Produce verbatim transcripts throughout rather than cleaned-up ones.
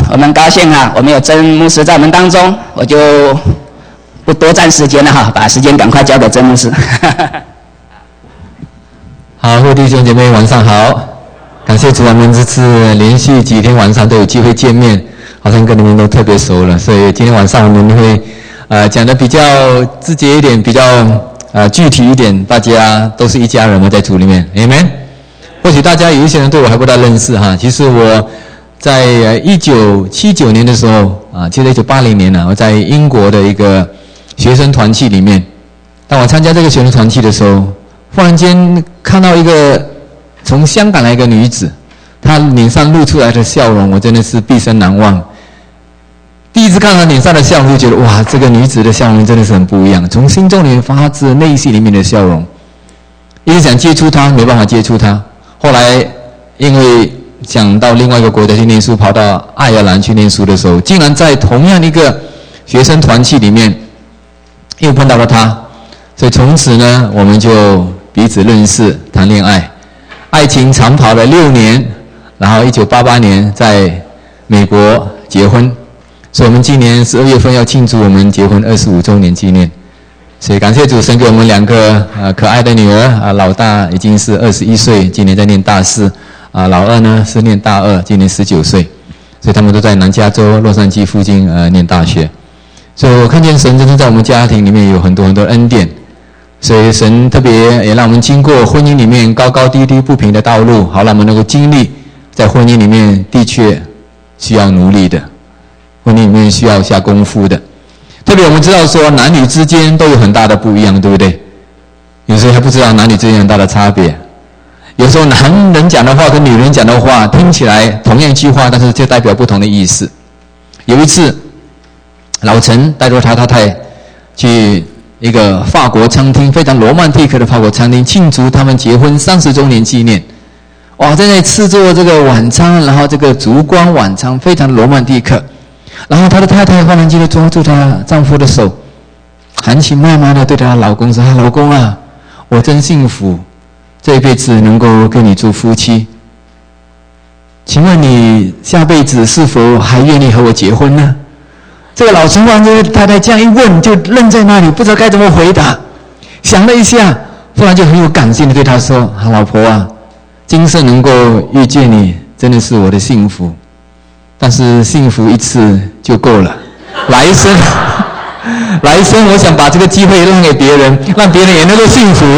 我们高兴啊，我们有曾牧师在我们当中，我就不多占时间了哈，把时间赶快交给曾牧师。 好，各位弟兄姐妹晚上好，感谢主，我们这次连续几天晚上都有机会见面，好像跟你们都特别熟了，所以今天晚上我们会呃讲的比较直接一点，比较呃具体一点，大家都是一家人嘛，在主里面 Amen。 或许大家有一些人对我还不大认识哈，其实我在一九七九年的时候啊，其实一九八零年呢，我在英国的一个学生团契里面，当我参加这个学生团契的时候，忽然间看到一个从香港来一个女子，她脸上露出来的笑容，我真的是毕生难忘。第一次看到脸上的笑容，就觉得哇，这个女子的笑容真的是很不一样，从心中里面发自内心里面的笑容。一直想接触她，没办法接触她。后来因为想到另外一个国家去念书，跑到爱尔兰去念书的时候，竟然在同样一个学生团契里面又碰到了她，所以从此呢，我们就彼此认识，谈恋爱，爱情长跑了六年，然后一九八八年在美国结婚，所以我们今年十二月份要庆祝我们结婚二十五周年纪念。所以感谢主神给我们两个呃可爱的女儿啊，老大已经是二十一岁，今年在念大四啊，老二呢是念大二，今年十九岁，所以他们都在南加州洛杉矶附近呃念大学。所以我看见神真的在我们家庭里面有很多很多恩典，所以神特别也让我们经过婚姻里面高高低低不平的道路，好让我们能够经历在婚姻里面的确需要努力的，婚姻里面需要下功夫的。特别我们知道说男女之间都有很大的不一样，对不对？有时候还不知道男女之间很大的差别。有时候男人讲的话跟女人讲的话听起来同样一句话，但是就代表不同的意思。有一次老陈带着他太太去一个法国餐厅，非常罗曼蒂克的法国餐厅，庆祝他们结婚三十周年纪念。哇，在那里吃做这个晚餐，然后这个烛光晚餐非常罗曼蒂克。然后他的太太忽然间就抓住她丈夫的手，含情脉脉的对她老公说：“老公啊，我真幸福，这一辈子能够跟你做夫妻。请问你下辈子是否还愿意和我结婚呢？”这个老陈王这个太太这样一问，就愣在那里，不知道该怎么回答。想了一下，忽然就很有感性的对他说：“老婆啊，今生能够遇见你，真的是我的幸福。但是幸福一次就够了，来生，来生我想把这个机会让给别人，让别人也能够幸福。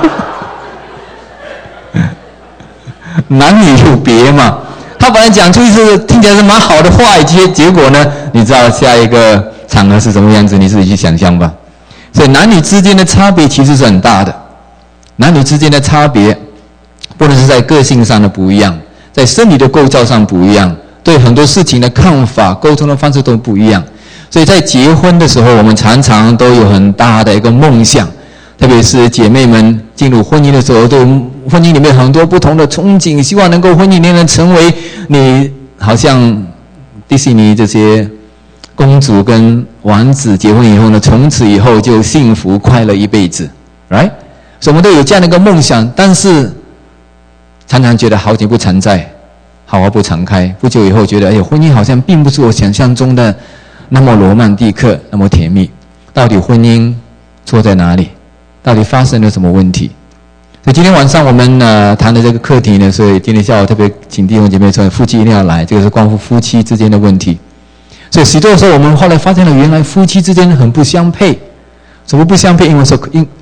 男女有别嘛。”他本来讲出一次听起来是蛮好的话，结结果呢，你知道下一个场合是什么样子，你自己去想象吧。所以男女之间的差别其实是很大的，男女之间的差别，不论是在个性上的不一样，在身体的构造上不一样，对很多事情的看法、沟通的方式都不一样。所以在结婚的时候，我们常常都有很大的一个梦想，特别是姐妹们进入婚姻的时候，都婚姻里面很多不同的憧憬，希望能够婚姻里面成为你好像迪士尼这些公主跟王子结婚以后呢，从此以后就幸福快乐一辈子 ，right？ 所以我们都有这样的一个梦想，但是常常觉得好景不常在，好花不常开。不久以后觉得，哎呦，婚姻好像并不是我想象中的那么罗曼蒂克，那么甜蜜。到底婚姻错在哪里？到底发生了什么问题？所以今天晚上我们呃谈的这个课题呢，所以今天下午特别请弟兄姐妹说，夫妻一定要来，这个是关乎夫妻之间的问题。所以许多的时候，我们后来发现了，原来夫妻之间很不相配。什么不相配？英文说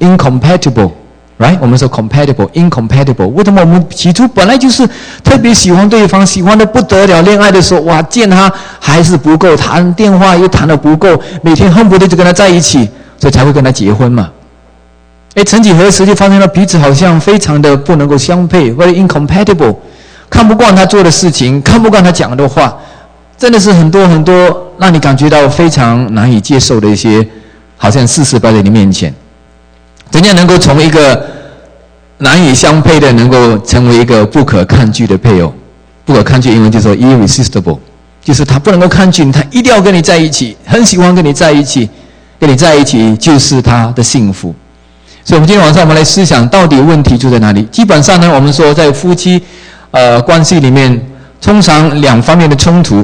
incompatible。Right？ 我们说 compatible, incompatible。为什么我们起初本来就是特别喜欢对方，喜欢的不得了，恋爱的时候，哇，见他还是不够，谈电话又谈得不够，每天恨不得就跟他在一起，所以才会跟他结婚嘛。哎，曾几何时就发现了彼此好像非常的不能够相配 ，very incompatible， 看不惯他做的事情，看不惯他讲的话，真的是很多很多让你感觉到非常难以接受的一些，好像事实摆在你面前。怎样能够从一个难以相配的，能够成为一个不可抗拒的配偶？不可抗拒英文就说 irresistible， 就是他不能够抗拒，他一定要跟你在一起，很喜欢跟你在一起，跟你在一起就是他的幸福。所以我们今天晚上我们来思想，到底问题出在哪里？基本上呢，我们说在夫妻呃关系里面，通常两方面的冲突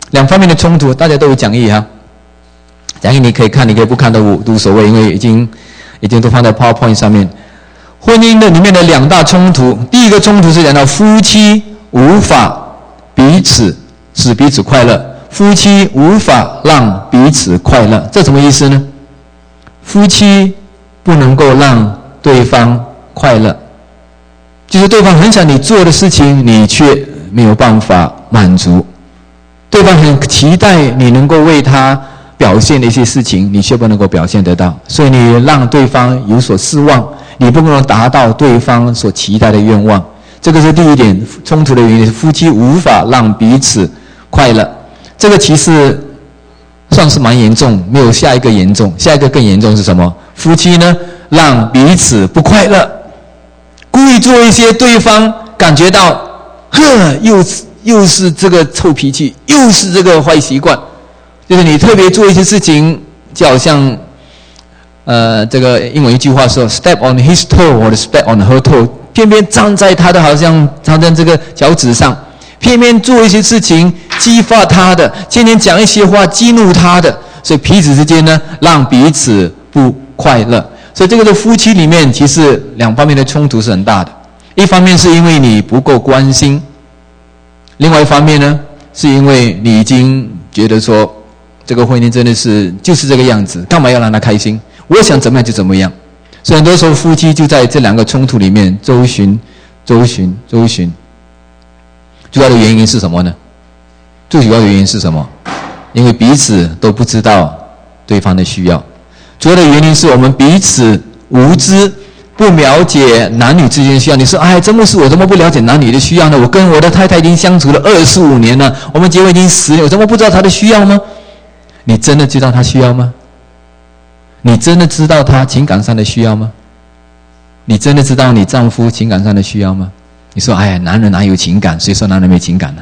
两方面的冲突，大家都有讲义哈。讲义你可以看，你可以不看都无所谓，因为已经已经都放在 PowerPoint 上面。婚姻的里面的两大冲突，第一个冲突是讲到夫妻无法彼此使彼此快乐，夫妻无法让彼此快乐，这什么意思呢？夫妻不能够让对方快乐，就是对方很想你做的事情，你却没有办法满足；对方很期待你能够为他表现的一些事情，你却不能够表现得到，所以你让对方有所失望，你不能达到对方所期待的愿望。这个是第一点冲突的原因，是夫妻无法让彼此快乐。这个其实算是蛮严重，没有下一个严重。下一个更严重是什么？夫妻呢，让彼此不快乐，故意做一些对方感觉到，呵，又是又是这个臭脾气，又是这个坏习惯，就是你特别做一些事情，就好像，呃，这个英文一句话说 ，step on his toe 或者 step on her toe， 偏偏站在他的好像站在这个脚趾上。偏偏做一些事情激发他的，天天讲一些话激怒他的，所以彼此之间呢，让彼此不快乐。所以这个在夫妻里面，其实两方面的冲突是很大的。一方面是因为你不够关心，另外一方面呢，是因为你已经觉得说，这个婚姻真的是就是这个样子，干嘛要让他开心？我想怎么样就怎么样。所以很多时候夫妻就在这两个冲突里面周旋、周旋、周旋。主要的原因是什么呢？最主要的原因是什么？因为彼此都不知道对方的需要。主要的原因是我们彼此无知，不了解男女之间的需要。你说，哎，真的是我怎么不了解男女的需要呢？我跟我的太太已经相处了二十五年了，我们结婚已经十年，我怎么不知道她的需要吗？你真的知道她需要吗？你真的知道她情感上的需要吗？你真的知道你丈夫情感上的需要吗？你说，哎呀，男人哪有情感？谁说男人没情感呢？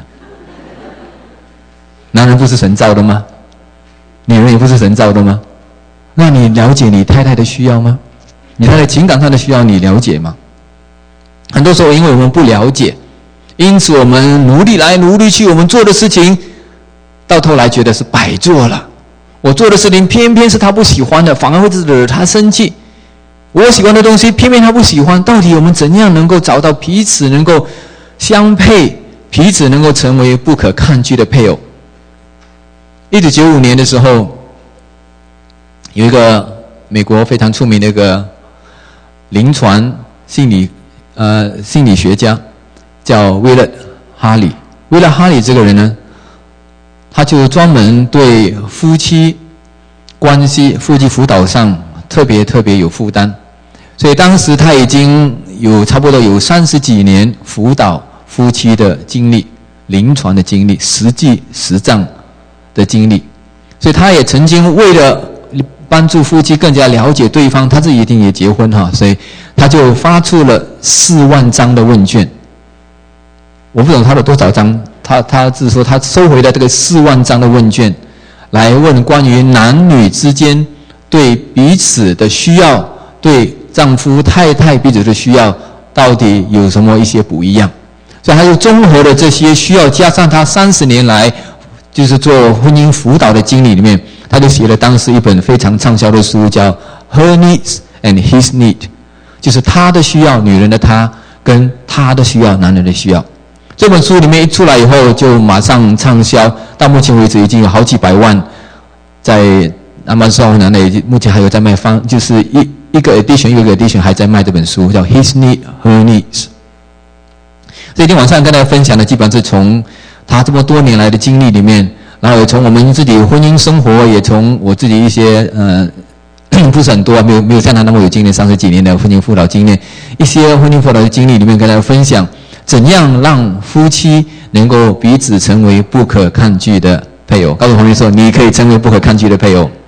男人不是神造的吗？女人也不是神造的吗？那你了解你太太的需要吗？你太太情感上的需要你了解吗？很多时候因为我们不了解，因此我们努力来努力去，我们做的事情到头来觉得是白做了。我做的事情偏偏是他不喜欢的，反而会惹他生气。我喜欢的东西偏偏他不喜欢，到底我们怎样能够找到彼此能够相配，彼此能够成为不可抗拒的配偶？一九九五年的时候，有一个美国非常出名的一个临床心理呃心理学家，叫威勒哈里。威勒哈里这个人呢，他就专门对夫妻关系、夫妻辅导上特别特别有负担，所以当时他已经有差不多有三十几年辅导夫妻的经历、临床的经历、实际实战的经历，所以他也曾经为了帮助夫妻更加了解对方，他自己一定也结婚哈，所以他就发出了四万张的问卷。我不懂他的多少张，他他是说他收回了这个四万张的问卷，来问关于男女之间对彼此的需要，对丈夫太太彼此的需要到底有什么一些不一样。所以他就综合了这些需要，加上他三十年来就是做婚姻辅导的经历里面，他就写了当时一本非常畅销的书，叫 Her Needs and His Need， 就是他的需要，女人的他，跟他的需要，男人的需要。这本书里面一出来以后就马上畅销，到目前为止已经有好几百万在Amazon那里，目前还有在卖方，就是一一个 edition 一个 edition 还在卖这本书，叫 His Need Her Needs。这一天晚上跟大家分享的基本上是从他这么多年来的经历里面，然后也从我们自己婚姻生活，也从我自己一些呃不是很多，没有没有像他那么有经验，三十几年的婚姻辅导经验，一些婚姻辅导的经历里面跟大家分享，怎样让夫妻能够彼此成为不可抗拒的配偶。告诉朋友说，你可以成为不可抗拒的配偶。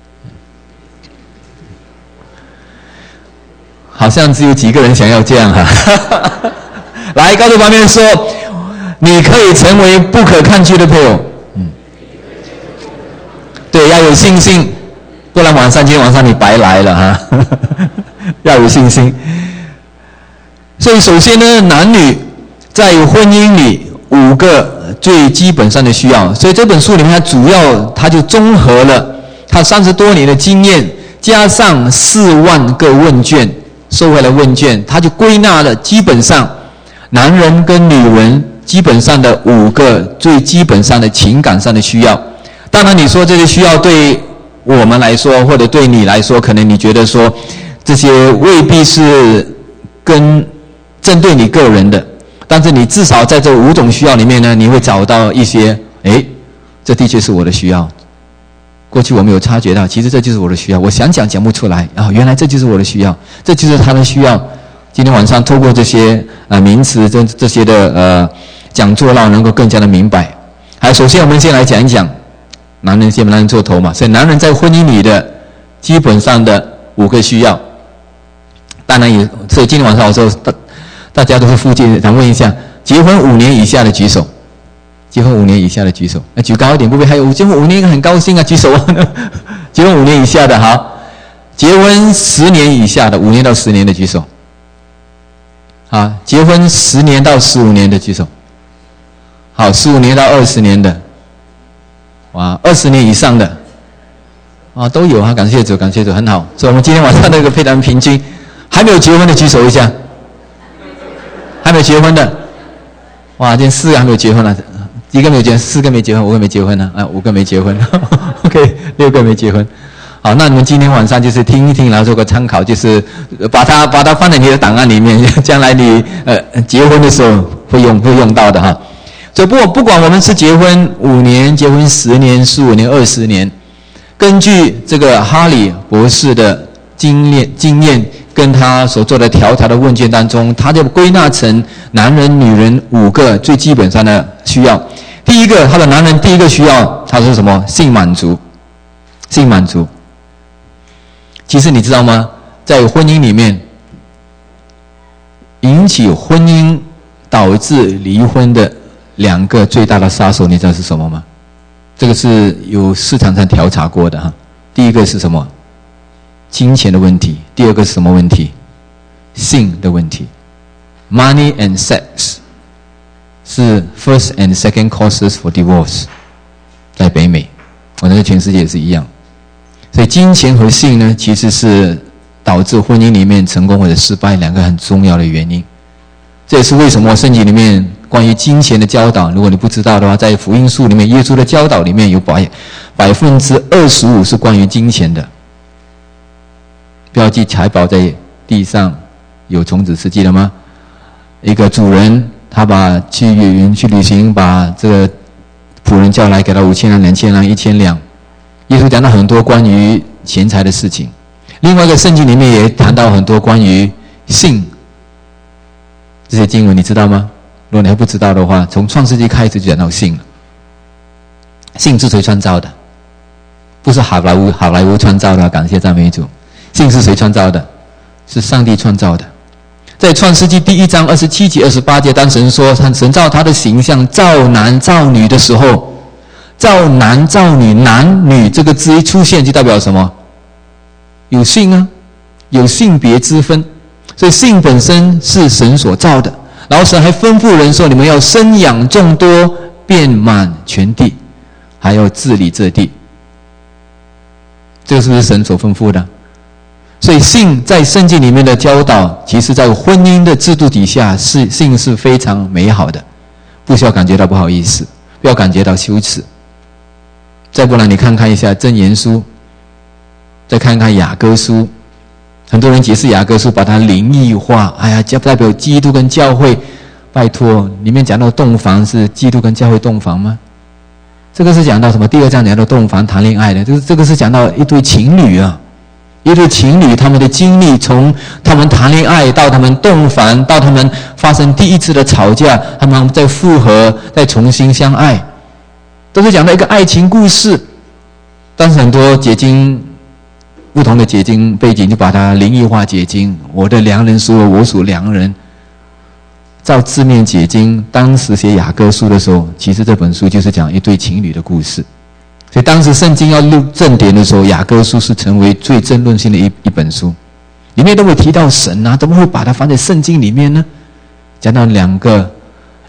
好像只有几个人想要这样哈。来，告诉旁边说，你可以成为不可抗拒的配偶。嗯，对，要有信心，不然晚上今天晚上你白来了哈。要有信心。所以首先呢，男女在婚姻里五个最基本上的需要。所以这本书里面，它主要它就综合了他三十多年的经验，加上四万个问卷，收回来问卷，他就归纳了基本上男人跟女人基本上的五个最基本上的情感上的需要。当然你说这些需要对我们来说，或者对你来说，可能你觉得说这些未必是跟针对你个人的，但是你至少在这五种需要里面呢，你会找到一些，诶，这的确是我的需要。过去我们有察觉到，其实这就是我的需要，我想讲讲不出来啊，原来这就是我的需要，这就是他的需要。今天晚上透过这些呃名词这这些的呃讲座，让我能够更加的明白。好，首先我们先来讲一讲男人先男人做头嘛，所以男人在婚姻里的基本上的五个需要。当然也，所以今天晚上我说大大家都是父亲，想问一下，结婚五年以下的举手。结婚五年以下的举手，那举高一点，不会还有结婚五年应该很高兴啊，举手啊！结婚五年以下的好，结婚十年以下的，五年到十年的举手。好，结婚十年到十五年的举手。好，十五年到二十年的，哇，二十年以上的，啊，都有啊，感谢主，感谢主，很好。所以我们今天晚上那个非常平均，还没有结婚的举手一下，还没有结婚的，哇，今天四个还没有结婚了。一个没结婚，四个没结婚，五个没结婚呢、啊，啊，五个没结婚，OK， 六个没结婚。好，那你们今天晚上就是听一听，然后做个参考，就是把它把它放在你的档案里面，将来你呃结婚的时候会用会用到的哈。所以不不管我们是结婚五年、结婚十年、十五年、二十年，根据这个哈里博士的经验经验跟他所做的调查的问卷当中，他就归纳成男人、女人五个最基本上的需要。第一个，他的男人第一个需要，他说什么？性满足。性满足。其实你知道吗？在婚姻里面，引起婚姻导致离婚的两个最大的杀手，你知道是什么吗？这个是有市场上调查过的哈。第一个是什么？金钱的问题。第二个是什么问题？性的问题。Money and sex 是 first and second causes for divorce， 在北美，我觉得全世界也是一样。所以金钱和性呢，其实是导致婚姻里面成功或者失败两个很重要的原因。这也是为什么圣经里面关于金钱的教导，如果你不知道的话，在福音书里面，耶稣的教导里面有百百分之二十五是关于金钱的。不要记财宝在地上有虫子吃，记得吗？一个主人他把去远去旅行，把这个仆人叫来，给他五千两、两千两、一千两。耶稣讲到很多关于钱财的事情。另外一个圣经里面也谈到很多关于性这些经文，你知道吗？如果你还不知道的话，从创世纪开始就讲到性了。性是谁创造的？不是好莱坞好莱坞创造的，感谢赞美主。性是谁创造的？是上帝创造的。在创世纪第一章二十七节、二十八节，当神说神造他的形象，造男造女的时候，造男造女，男女这个字一出现，就代表什么？有性啊，有性别之分。所以性本身是神所造的。然后神还吩咐人说，你们要生养众多，遍满全地，还要治理这地。这个是不是神所吩咐的？所以性在圣经里面的教导，其实在婚姻的制度底下，是性是非常美好的，不需要感觉到不好意思，不要感觉到羞耻。再不然你看看一下箴言书，再看看雅歌书，很多人解释雅歌书把它灵异化，哎呀，代表基督跟教会。拜托，里面讲到洞房是基督跟教会洞房吗？这个是讲到什么？第二章讲到洞房谈恋爱的，这个这个是讲到一对情侣啊。一对情侣他们的经历，从他们谈恋爱到他们洞房，到他们发生第一次的吵架，他们再复合，再重新相爱，都是讲到一个爱情故事。但是很多解经不同的解经背景就把它灵异化解经，我的良人说我属良人。照字面解经，当时写雅歌书的时候，其实这本书就是讲一对情侣的故事。所以当时圣经要录正典的时候，雅歌书是成为最争论性的一一本书，里面都会提到神啊，怎么会把它放在圣经里面呢？讲到两个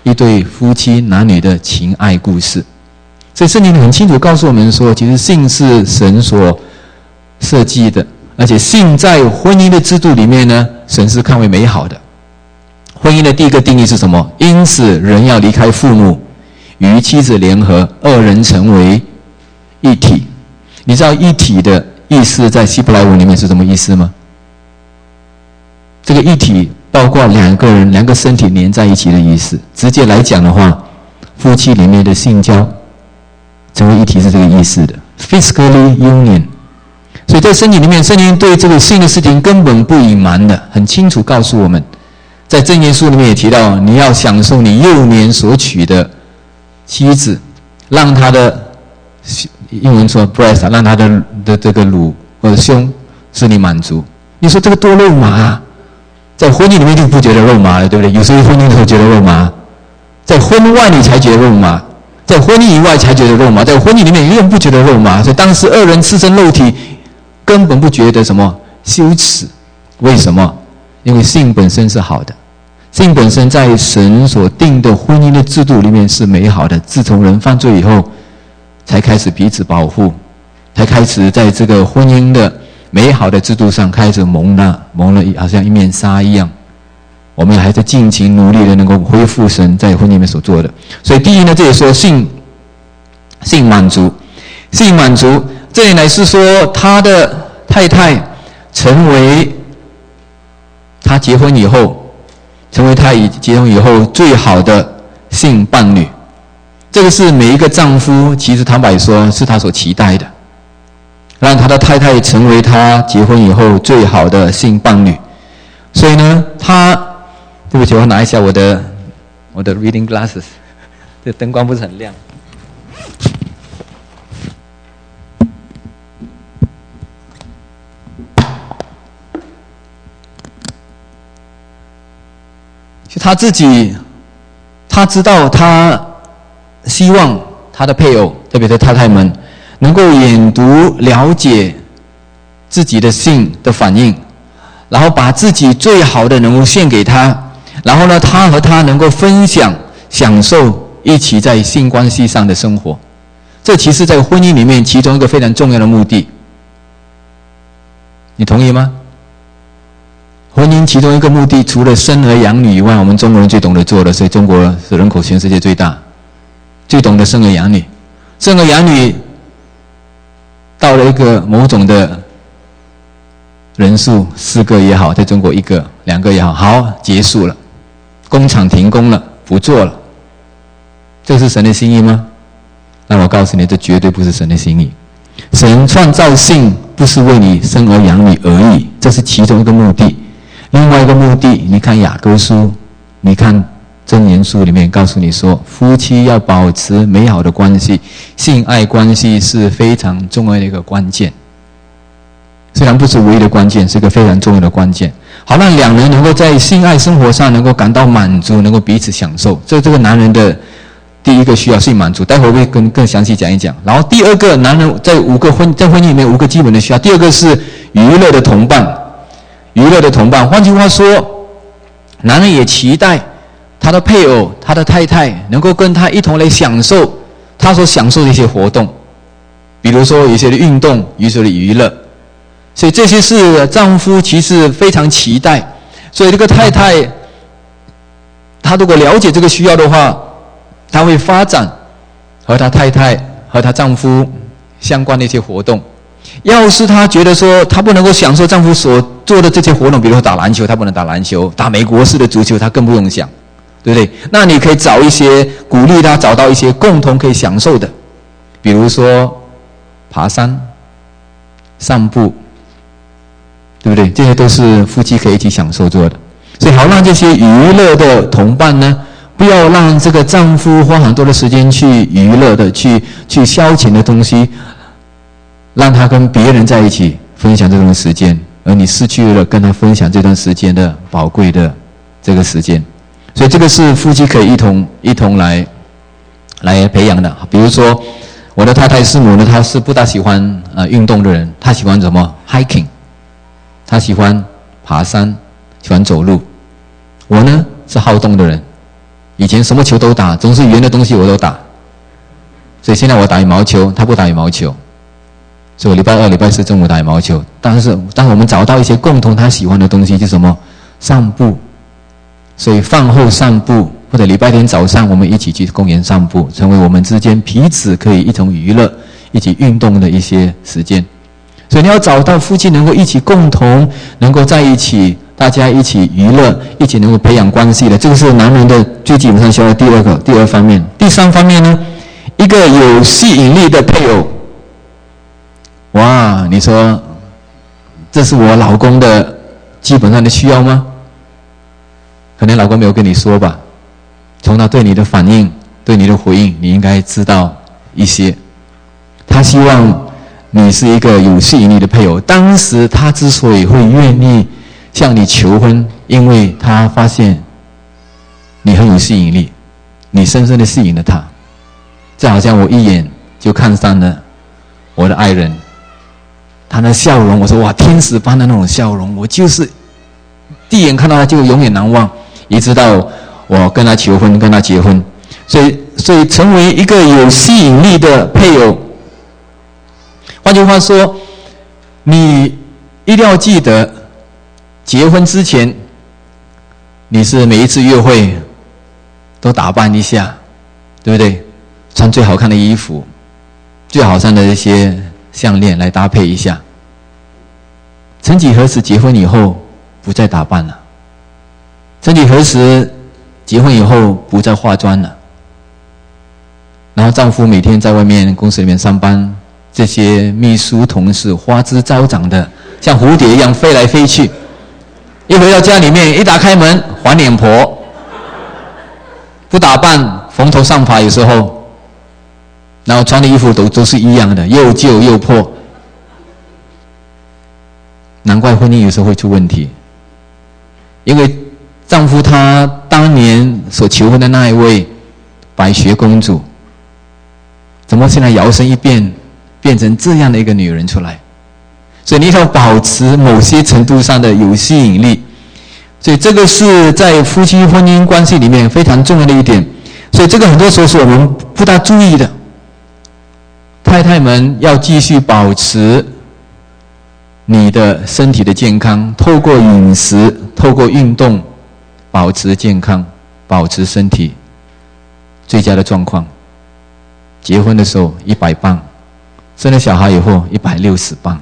一对夫妻男女的情爱故事。所以圣经很清楚告诉我们说，其实性是神所设计的，而且性在婚姻的制度里面呢，神是看为美好的。婚姻的第一个定义是什么？因此人要离开父母，与妻子联合，二人成为一体。你知道一体的意思在希伯来文里面是什么意思吗？这个一体包括两个人两个身体连在一起的意思。直接来讲的话，夫妻里面的性交成为一体是这个意思的 physically union。 所以在圣经里面，圣经对这个性的事情根本不隐瞒的，很清楚告诉我们。在箴言书里面也提到，你要享受你幼年所娶的妻子，让她的英文说 breast， 让她的的这个乳或者胸使你满足。你说这个多肉麻啊，在婚姻里面就不觉得肉麻了，对不对？有时候婚姻的时候觉得肉麻，在婚外你才觉得肉麻，在婚姻以外才觉得肉麻，在婚姻里面永远不觉得肉麻。所以当时二人赤身肉体根本不觉得什么羞耻。为什么？因为性本身是好的，性本身在神所定的婚姻的制度里面是美好的。自从人犯罪以后，才开始彼此保护，才开始在这个婚姻的美好的制度上开始蒙了蒙了好像一面纱一样。我们还在尽情努力的能够恢复神在婚姻里面所做的。所以第一呢，这里说性性满足，性满足这里乃是说他的太太成为他结婚以后，成为他以结婚以后最好的性伴侣。这个是每一个丈夫其实坦白说是他所期待的，让他的太太成为他结婚以后最好的性伴侣。所以呢，他对不起，我拿一下我的我的 reading glasses， 这灯光不是很亮。他自己，他知道他希望他的配偶，特别是太太们，能够研读了解自己的性的反应，然后把自己最好的能够献给他，然后呢，他和他能够分享、享受一起在性关系上的生活。这其实在婚姻里面其中一个非常重要的目的。你同意吗？婚姻其中一个目的，除了生儿养女以外，我们中国人最懂得做的，所以中国是人口全世界最大，最懂得生儿养女。生儿养女到了一个某种的人数，四个也好，在中国一个、两个也好，好，结束了，工厂停工了，不做了。这是神的心意吗？那我告诉你，这绝对不是神的心意。神创造性不是为你生儿养女而已，这是其中一个目的。另外一个目的，你看雅歌书，你看箴言书里面告诉你说，夫妻要保持美好的关系，性爱关系是非常重要的一个关键。虽然不是唯一的关键，是一个非常重要的关键。好让两人能够在性爱生活上能够感到满足，能够彼此享受，这这个男人的第一个需要性满足，待会儿会跟更详细讲一讲。然后第二个，男人在五个婚在婚姻里面五个基本的需要，第二个是娱乐的同伴。娱乐的同伴，换句话说，男人也期待他的配偶、他的太太能够跟他一同来享受他所享受的一些活动，比如说有些的运动，有些的娱乐。所以这些是丈夫其实非常期待。所以这个太太，她如果了解这个需要的话，她会发展和她太太和她丈夫相关的一些活动。要是她觉得说她不能够享受丈夫所做的这些活动，比如说打篮球，她不能打篮球，打美国式的足球她更不用想，对不对？那你可以找一些鼓励她找到一些共同可以享受的，比如说爬山、散步，对不对？这些都是夫妻可以一起享受做的。所以好让这些娱乐的同伴呢，不要让这个丈夫花很多的时间去娱乐的、去去消遣的东西，让他跟别人在一起分享这段时间，而你失去了跟他分享这段时间的宝贵的这个时间。所以这个是夫妻可以一同一同来来培养的。比如说我的太太师母呢，她是不大喜欢呃运动的人，她喜欢什么 hiking， 她喜欢爬山，喜欢走路。我呢是好动的人， 以前什么球都打，总是圆的东西我都打。所以现在我打羽毛球，他不打羽毛球。所以我礼拜二、礼拜四中午打羽毛球。但是，当我们找到一些共同他喜欢的东西，就是什么？散步。所以饭后散步，或者礼拜天早上我们一起去公园散步，成为我们之间彼此可以一同娱乐、一起运动的一些时间。所以你要找到夫妻能够一起共同，能够在一起，大家一起娱乐，一起能够培养关系的，这个是男人的最基本上需要的第二个、第二方面。第三方面呢，一个有吸引力的配偶。哇，你说这是我老公的基本上的需要吗？可能老公没有跟你说吧，从他对你的反应、对你的回应，你应该知道一些。他希望你是一个有吸引力的配偶。当时他之所以会愿意向你求婚，因为他发现你很有吸引力，你深深的吸引了他。这好像我一眼就看上了我的爱人，他的笑容，我说哇，天使般的那种笑容，我就是第一眼看到他就永远难忘，一直到我跟他求婚，跟他结婚。所以，所以成为一个有吸引力的配偶。换句话说，你一定要记得，结婚之前，你是每一次约会都打扮一下，对不对？穿最好看的衣服，最好看的一些项链来搭配一下。曾几何时，结婚以后不再打扮了？曾几何时，结婚以后不再化妆了？然后丈夫每天在外面公司里面上班，这些秘书同事花枝招展的，像蝴蝶一样飞来飞去。一回到家里面，一打开门，黄脸婆，不打扮，蓬头散发，有时候，然后穿的衣服都都是一样的，又旧又破。难怪婚姻有时候会出问题，因为丈夫他当年所求婚的那一位白雪公主，怎么现在摇身一变，变成这样的一个女人出来？所以你要保持某些程度上的有吸引力，所以这个是在夫妻婚姻关系里面非常重要的一点。所以这个很多时候是我们不大注意的。太太们要继续保持你的身体的健康，透过饮食，透过运动，保持健康，保持身体最佳的状况。结婚的时候一百磅，生了小孩以后一百六十磅。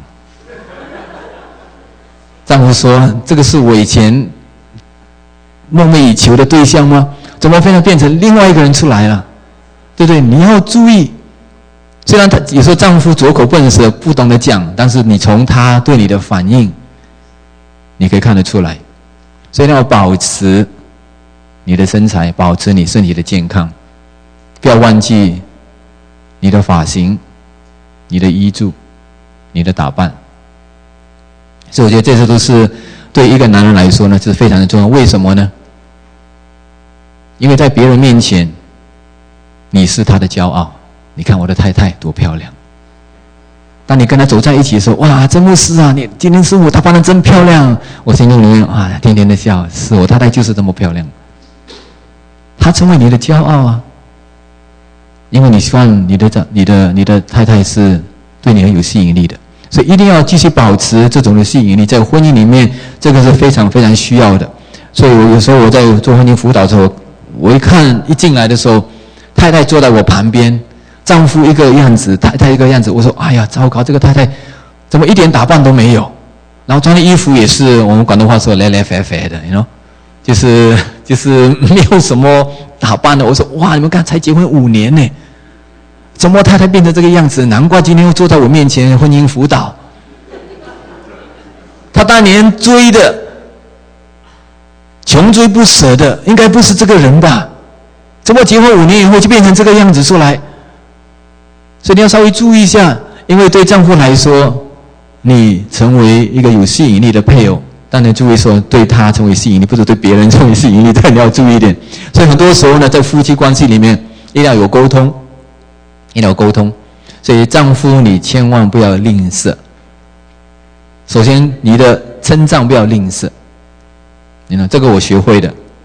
丈夫说：“这个是我以前梦寐以求的对象吗？怎么非常变成另外一个人出来了？对不对？你要注意。虽然他有时候丈夫拙口笨舌，不懂得讲，但是你从他对你的反应，你可以看得出来。所以要保持你的身材，保持你身体的健康，不要忘记你的发型、你的衣着、你的打扮。所以我觉得这些都是对一个男人来说呢，是非常的重要。为什么呢？因为在别人面前，你是他的骄傲。你看我的太太多漂亮。当你跟他走在一起的时候，哇，曾牧师啊，你今天师傅打扮得真漂亮。我心中里面啊，天天的笑，是我太太就是这么漂亮。她成为你的骄傲啊，因为你希望你的你的你的太太是对你很有吸引力的，所以一定要继续保持这种的吸引力。在婚姻里面，这个是非常非常需要的。所以我有时候我在做婚姻辅导的时候，我一看一进来的时候，太太坐在我旁边，丈夫一个样子，太太一个样子，我说哎呀，糟糕，这个太太怎么一点打扮都没有，然后穿的衣服也是我们广东话说来来肥肥的，你知道，就是就是没有什么打扮的。我说哇，你们看才结婚五年呢，怎么太太变成这个样子？难怪今天又坐在我面前婚姻辅导。他当年追的穷追不舍的，应该不是这个人吧？怎么结婚五年以后就变成这个样子出来？所以你要稍微注意一下，因为对丈夫来说，你成为一个有吸引力的配偶，当然注意说对他成为吸引力，不是对别人成为吸引力，这你要注意一点。所以很多时候呢，在夫妻关系里面一定要有沟通，一定要有沟通。所以丈夫你千万不要吝啬。首先你的称赞不要吝啬，你呢？这个我学会的。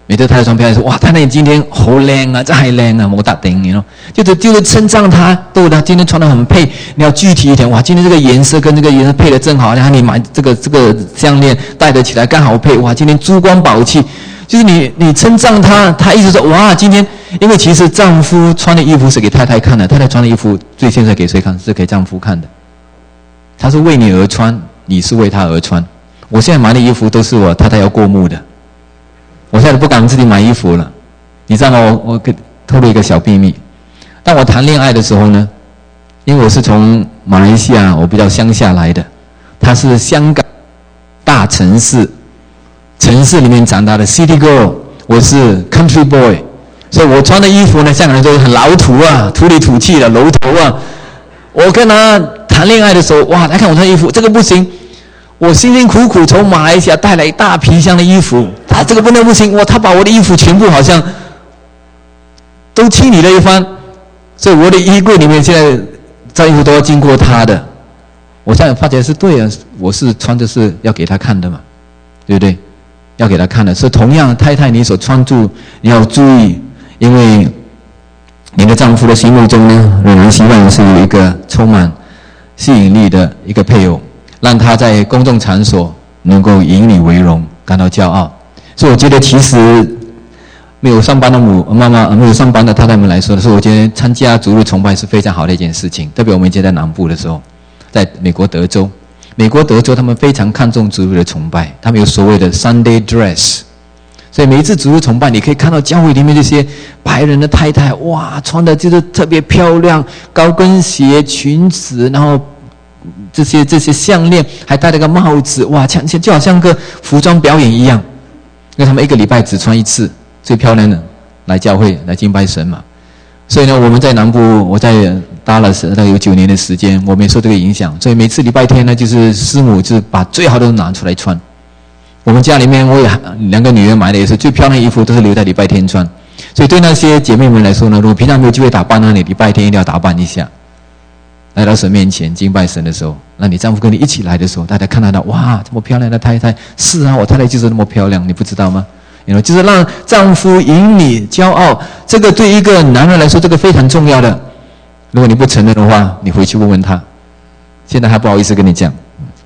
每次太太穿漂亮说，哇，太太你今天好靚啊，真係靚啊，冇得頂，你 know 就是就是稱讚她，對她今天穿得很配，你要具體一點，哇，今天這個顏色跟這個顏色配得正好，然後你買這個這個項鏈戴得起來剛好配，哇，今天珠光寶氣，就是你你稱讚她，她一直說，哇，今天，因為其實丈夫穿的衣服是給太太看的，太太穿的衣服最現在給誰看？是給丈夫看的，她是為你而穿，你是為她而穿。我現在買的衣服都是我太太要過目的。我現在都不敢自己買衣服了，你知道嗎？我我給透露一個小秘密，當我談戀愛的時候呢，因為我是從馬來西亞，我比較鄉下來的，他是香港大城市城市裡面長大的 City Girl， 我是 Country Boy， 所以我穿的衣服呢，香港人都很老土啊，土裡土氣的樓頭啊。我跟他談戀愛的時候，哇，他看我穿衣服，這個不行。我辛辛苦苦從馬來西亞帶來一大皮箱的衣服，他這個不能不行，我他把我的衣服全部好像都清理了一番，所以我的衣櫃裡面現在這衣服都要經過他的。我現在發覺是對啊，我是穿的是要給他看的嘛，對不對？要給他看的。所以同樣，太太你所穿着你要注意，因為你的丈夫的心目中呢，仍然希望是有一個充滿吸引力的一個配偶。讓他在公眾場所能夠引你為榮，感到驕傲。所以我覺得其實沒有上班的母媽媽，沒有上班的太太們來說的時候，我覺得參加主日崇拜是非常好的一件事情。特別我們以前在南部的時候，在美國德州，美國德州他們非常看重主日的崇拜，他們有所謂的 Sunday dress。所以每一次主日崇拜，你可以看到教會裡面這些白人的太太，哇，穿的就是特別漂亮，高跟鞋、裙子，然後這些這些項鏈，還戴了個帽子，哇，像就好像個服裝表演一樣。因為他們一個禮拜只穿一次，最漂亮的來教會來敬拜神嘛。所以呢，我們在南部，我在Dallas大概有九年的時間，我沒受這個影響。所以每次禮拜天呢，就是師母就把最好的都拿出來穿。我們家裡面，我有兩個女兒買的也是最漂亮的衣服，都是留在禮拜天穿。所以對那些姐妹們來說呢，如果平常沒有機會打扮呢，你禮拜天一定要打扮一下。來到神面前敬拜神的時候，那你丈夫跟你一起來的時候，大家看到他，哇，這麼漂亮的太太，是啊，我太太就是那麼漂亮，你不知道嗎？you know, 就是讓丈夫引你驕傲，這個對一個男人來說，這個非常重要的。如果你不承認的話，你回去問問他，現在還不好意思跟你講。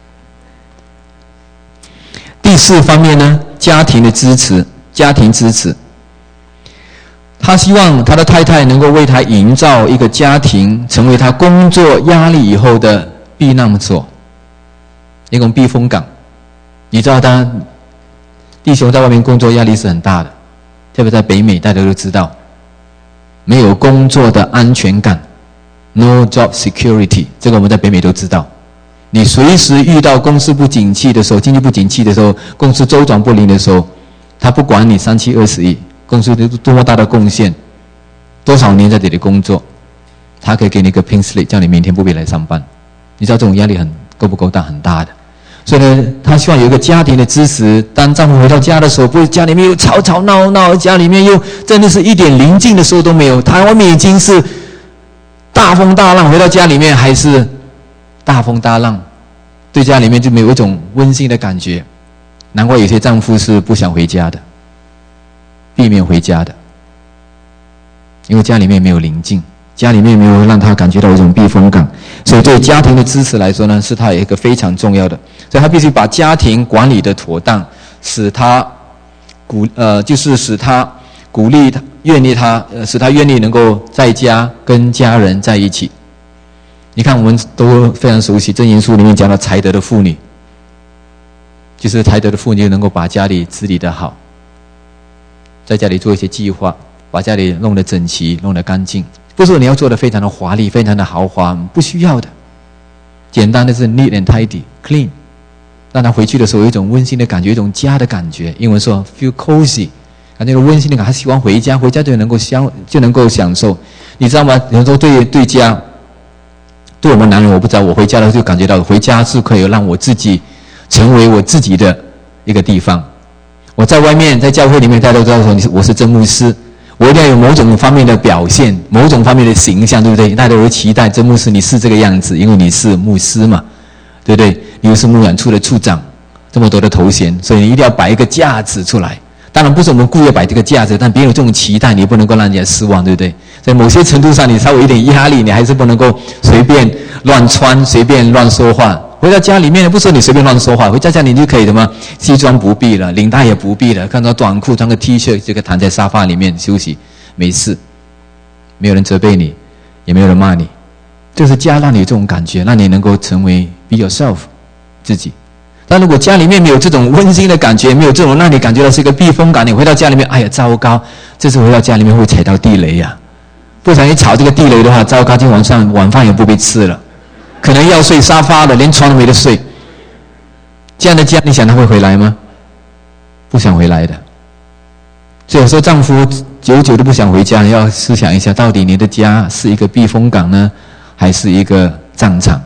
第四方面呢，家庭的支持，家庭支持。他希望他的太太能夠為他營造一個家庭，成為他工作壓力以後的避難所，一種避風港。你知道他弟兄在外面工作壓力是很大的，特別在北美，大家都知道，沒有工作的安全感 ，no job security， 這個我們在北美都知道。你隨時遇到公司不景氣的時候，經濟不景氣的時候，公司周轉不靈的時候，他不管你三七二十一。公司多麼大的貢獻，多少年在這裡工作，他可以給你一個 pink slip， 叫你明天不必來上班。你知道這種壓力很夠不夠大？很大的。所以呢，他希望有一個家庭的支持。當丈夫回到家的時候，不是家裡面又吵吵鬧鬧，家裡面又真的是一點寧靜的時候都沒有。他外面已經是大風大浪，回到家裡面還是大風大浪，對家裡面就沒有一種溫馨的感覺。難怪有些丈夫是不想回家的。避免回家的，因為家裡面沒有寧靜，家裡面沒有讓他感覺到一種避風港，所以對家庭的支持來說呢，是他有一個非常重要的，所以他必須把家庭管理的妥當，使他鼓呃，就是使他鼓勵他，願意他，呃，使他願意能夠在家跟家人在一起。你看，我們都非常熟悉箴言書裡面講到才德的婦女，就是才德的婦女能夠把家裡治理得好。在家裡做一些計劃，把家裡弄得整齊，弄得乾淨。不是說你要做得非常的華麗，非常的豪華，不需要的。簡單的是 neat and tidy, clean， 讓他回去的時候有一種溫馨的感覺，一種家的感覺。英文說 feel cozy， 感覺有溫馨的感覺，他喜歡回家，回家就能夠享就能夠享受。你知道嗎？有時候對對家，對我們男人，我不知道，我回家的時候就感覺到回家是可以讓我自己成為我自己的一個地方。我在外面，在教會裡面，大家都知道說，我是真牧師，我一定要有某種方面的表現，某種方面的形象，對不對？大家都會期待真牧師你是這個樣子，因為你是牧師嘛，對不對？你又是牧養處的處長，這麼多的頭銜，所以你一定要擺一個架子出來。 当然不是我们故意摆这个架子，但别人有这种期待，你不能够让人家失望，对不对？在某些程度上，你稍微有点压力，你还是不能够随便乱穿，随便乱说话。回到家里面，不是你随便乱说话，回到家里就可以的吗？西装不必了，领带也不必了，看到短裤穿个 T 恤就可以躺在沙发里面休息，没事，没有人责备你，也没有人骂你。这是家让你有这种感觉，让你能够成为 be yourself 自己。但如果家里面没有这种温馨的感觉，没有这种让你感觉到是一个避风港，你回到家里面，哎呀糟糕，这次回到家里面会踩到地雷呀、啊！不小心踩这个地雷的话，糟糕，今天晚上晚饭也不被吃了，可能要睡沙发了，连床都没得睡。这样的家，你想他会回来吗？不想回来的。所以有时候丈夫久久都不想回家，要思想一下，到底你的家是一个避风港呢，还是一个战场？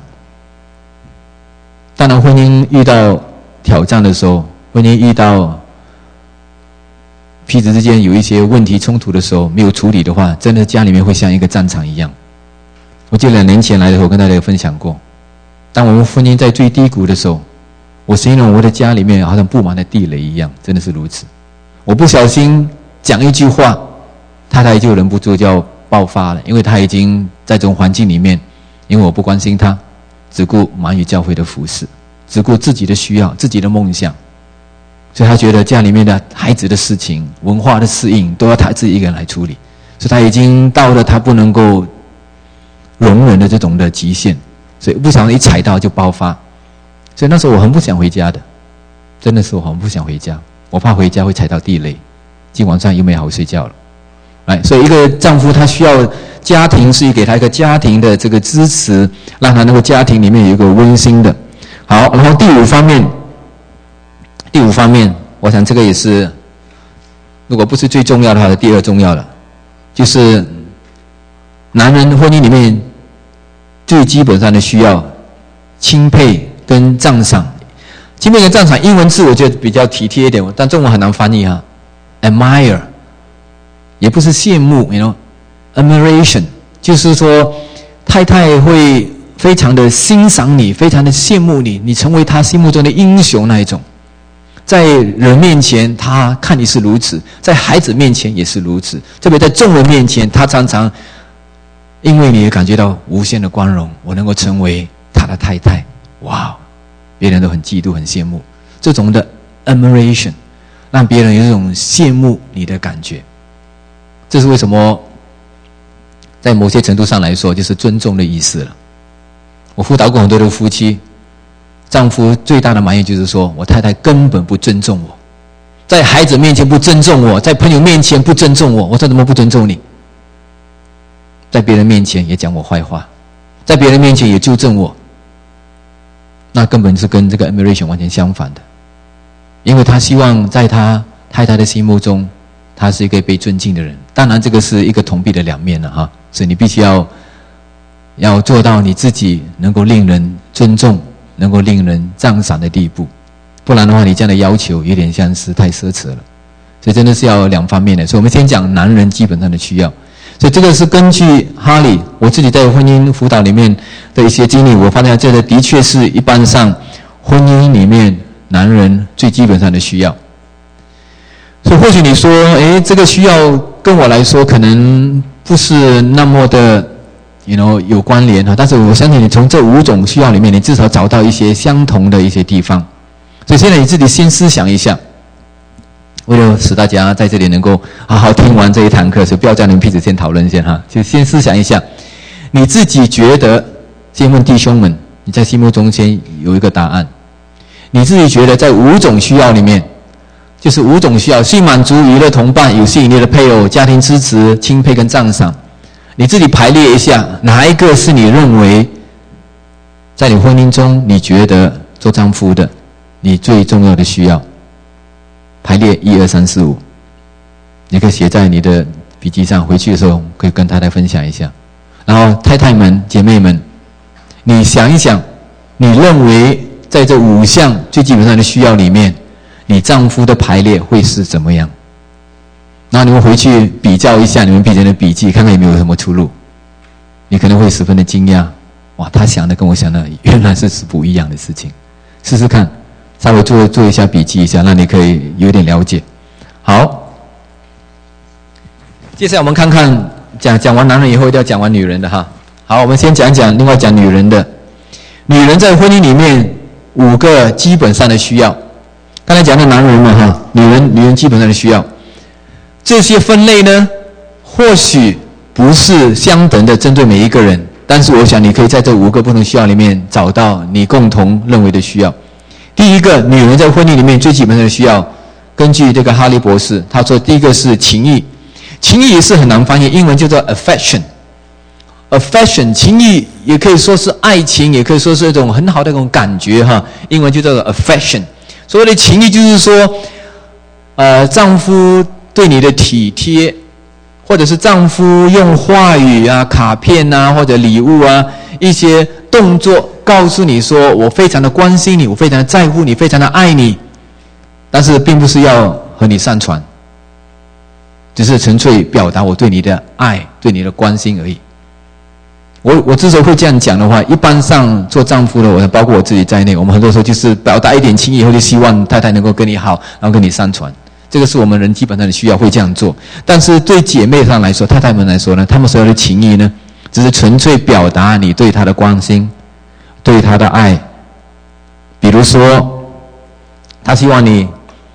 当然，婚姻遇到挑战的时候，婚姻遇到彼此之间有一些问题冲突的时候，没有处理的话，真的家里面会像一个战场一样。我记得两年前来的时候，我跟大家有分享过，当我们婚姻在最低谷的时候，我形容我的家里面好像布满了地雷一样，真的是如此。我不小心讲一句话，太太就忍不住就要爆发了，因为她已经在这种环境里面，因为我不关心她，只顾忙于教会的服事，只顾自己的需要、自己的梦想，所以她觉得家里面的孩子的事情、文化的适应都要她自己一个人来处理，所以她已经到了她不能够容忍的这种的极限，所以不小心一踩到就爆发。所以那时候我很不想回家的，真的是我很不想回家，我怕回家会踩到地雷，今晚上又没好睡觉了。哎，所以一个丈夫他需要家庭是给他一个家庭的这个支持，让他那个家庭里面有一个温馨的。好，然后第五方面，第五方面，我想这个也是，如果不是最重要的话，第二重要的，就是男人婚姻里面最基本上的需要，钦佩跟赞赏。钦佩跟赞赏，英文字我觉得比较体贴一点，但中文很难翻译哈。admire 也不是羡慕 you know admiration 就是说太太会非常的欣赏你，非常的羡慕你，你成为她心目中的英雄那一种。在人面前她看你是如此，在孩子面前也是如此，特别在众人面前，她常常因为你也感觉到无限的光荣，我能够成为她的太太，哇，别人都很嫉妒很羡慕，这种的 admiration 让别人有一种羡慕你的感觉。这是为什么在某些程度上来说就是尊重的意思了。我辅导过很多的夫妻，丈夫最大的埋怨就是说，我太太根本不尊重我，在孩子面前不尊重我，在朋友面前不尊重我。我说怎么不尊重你？在别人面前也讲我坏话，在别人面前也纠正我，那根本是跟这个 admiration 完全相反的。因为他希望在他太太的心目中，他是一个被尊敬的人。当然这个是一个铜币的两面了哈，所以你必须要要做到你自己能够令人尊重，能够令人赞赏的地步，不然的话你这样的要求有点像是太奢侈了。所以真的是要两方面的。所以我们先讲男人基本上的需要。所以这个是根据哈利我自己在婚姻辅导里面的一些经历，我发现这个的确是一般上婚姻里面男人最基本上的需要。所以或许你说，诶，这个需要跟我来说可能不是那么的 you know 有关联，但是我相信你从这五种需要里面，你至少找到一些相同的一些地方。所以现在你自己先思想一下，为了使大家在这里能够好好听完这一堂课，所以不要叫你们彼此先讨论先哈，就先思想一下，你自己觉得，先问弟兄们，你在心目中先有一个答案。你自己觉得在五种需要里面，就是五种需要，性满足、娱乐同伴、有吸引力的配偶、家庭支持、钦佩跟赞赏，你自己排列一下，哪一个是你认为在你婚姻中你觉得做丈夫的你最重要的需要？排列一二三四五，你可以写在你的笔记上，回去的时候可以跟太太分享一下。然后太太们、姐妹们，你想一想，你认为在这五项最基本上的需要里面，你丈夫的排列会是怎么样？然后你们回去比较一下你们彼此的笔记，看看有没有什么出入。你可能会十分的惊讶，哇，他想的跟我想的原来是不一样的事情。试试看，稍微做做一下笔记一下，让你可以有点了解。 好，接下来我们看看讲讲完男人以后，一定要讲完女人的哈。好，我们先讲讲另外讲女人的。女人在婚姻里面五个基本上的需要，刚才讲的男人嘛哈，女人女人基本上的需要，这些分类呢，或许不是相等的针对每一个人，但是我想你可以在这五个不同需要里面找到你共同认为的需要。第一个，女人在婚姻里面最基本的需要，根据这个哈利博士，他说第一个是情谊，情谊也是很难翻译，英文叫做 affection。affection 情谊也可以说是爱情，也可以说是一种很好的一种感觉哈，英文就叫做 affection。所谓的情谊就是说，呃，丈夫对你的体贴，或者是丈夫用话语啊、卡片啊或者礼物啊一些动作告诉你说我非常的关心你，我非常的在乎你，非常的爱你，但是并不是要和你上床，只是纯粹表达我对你的爱，对你的关心而已。我我之所以会这样讲的话，一般上做丈夫的，我包括我自己在内，我们很多时候就是表达一点情谊以后，就希望太太能够跟你好，然后跟你上床，这个是我们人基本上的需要，会这样做。但是对姐妹上来说，太太们来说呢，她们所有的情谊呢，只是纯粹表达你对她的关心，对她的爱。比如说，她希望你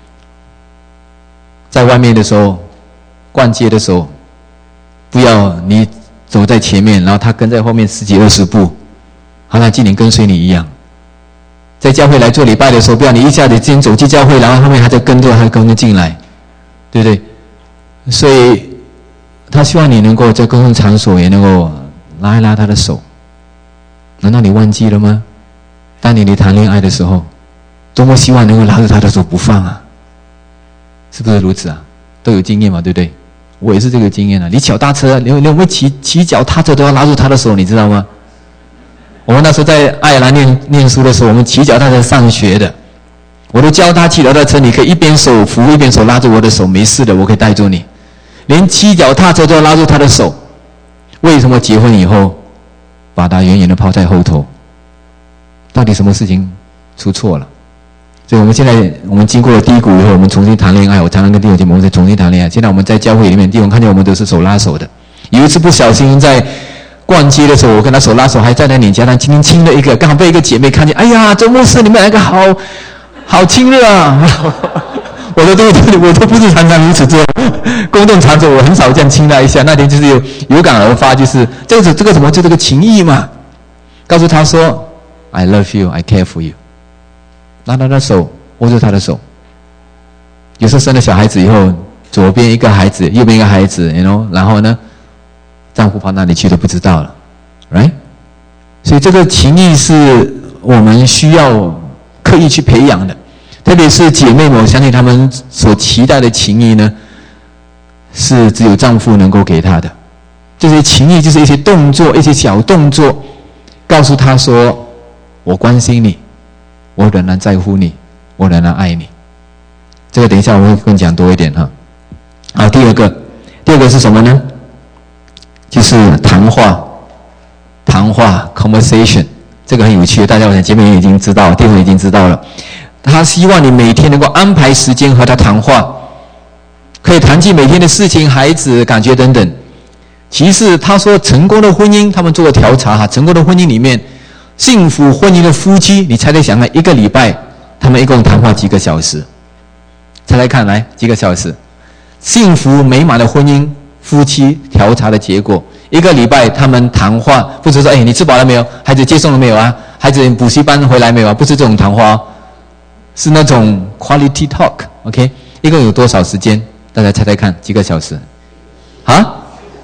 在外面的时候，逛街的时候，不要你走在前面，然后他跟在后面十几二十步，好像今年跟随你一样。在教会来做礼拜的时候，不要你一下子先走进教会，然后后面还在跟着，还跟着进来，对不对？所以他希望你能够在公共场所也能够拉一拉他的手。难道你忘记了吗？当年你谈恋爱的时候，多么希望能够拉着他的手不放啊，是不是如此啊？都有经验嘛，对不对？我也是这个经验啊！你脚踏车，你你会骑骑脚踏车都要拉住他的手，你知道吗？我们那时候在爱尔兰念念书的时候，我们骑脚踏车上学的，我都教他骑脚踏车，你可以一边手扶一边手拉住我的手，没事的，我可以带住你。连骑脚踏车都要拉住他的手，为什么结婚以后把他远远的抛在后头？到底什么事情出错了？所以我们现在我们经过了低谷以后，我们重新谈恋爱。我常常跟弟兄姐妹我们再重新谈恋爱。现在我们在教会里面，弟兄看见我们都是手拉手的。有一次不小心在逛街的时候，我跟他手拉手，还站在脸颊上轻轻亲了一个，刚好被一个姐妹看见。哎呀，周牧师，你们两个好好亲热啊！我说对对对，我都不是常常如此做，公众场所我很少这样亲他一下。那天就是有有感而发，就是这个这个什么，就这个情谊嘛。告诉他说 ，I love you, I care for you。拉他的手，握住他的手。有时候生了小孩子以后，左边一个孩子，右边一个孩子 you know， 然后呢，丈夫跑哪里去都不知道了 right？ 所以这个情谊是我们需要刻意去培养的，特别是姐妹们，我相信她们所期待的情谊呢，是只有丈夫能够给她的。这些情谊就是一些动作，一些小动作，告诉她说我关心你，我仍然在乎你，我仍然爱你。这个等一下我会跟你讲多一点哈。好，第二个，第二个是什么呢？就是谈话，谈话 conversation， 这个很有趣，大家我想姐妹已经知道，弟兄已经知道了。他希望你每天能够安排时间和他谈话，可以谈及每天的事情、孩子、感觉等等。其次，他说成功的婚姻，他们做过调查哈，成功的婚姻里面，幸福婚姻的夫妻，你猜猜想看，一个礼拜他们一共谈话几个小时？猜猜看，来几个小时？幸福美满的婚姻夫妻调查的结果，一个礼拜他们谈话，不是说哎你吃饱了没有，孩子接送了没有啊，孩子补习班回来没有啊，不是这种谈话哦，是那种 quality talk。OK， 一共有多少时间？大家猜猜看，几个小时？啊？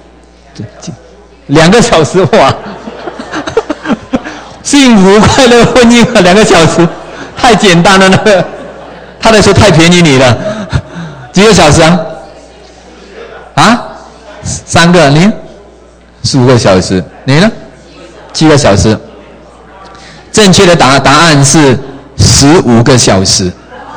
两个小时哇！幸福快乐婚姻两个小时，太简单了那个，他来说太便宜你了。几个小时啊？啊？三个，你？十五个小时，你呢？七个小时。正确的答答案是十五个小时。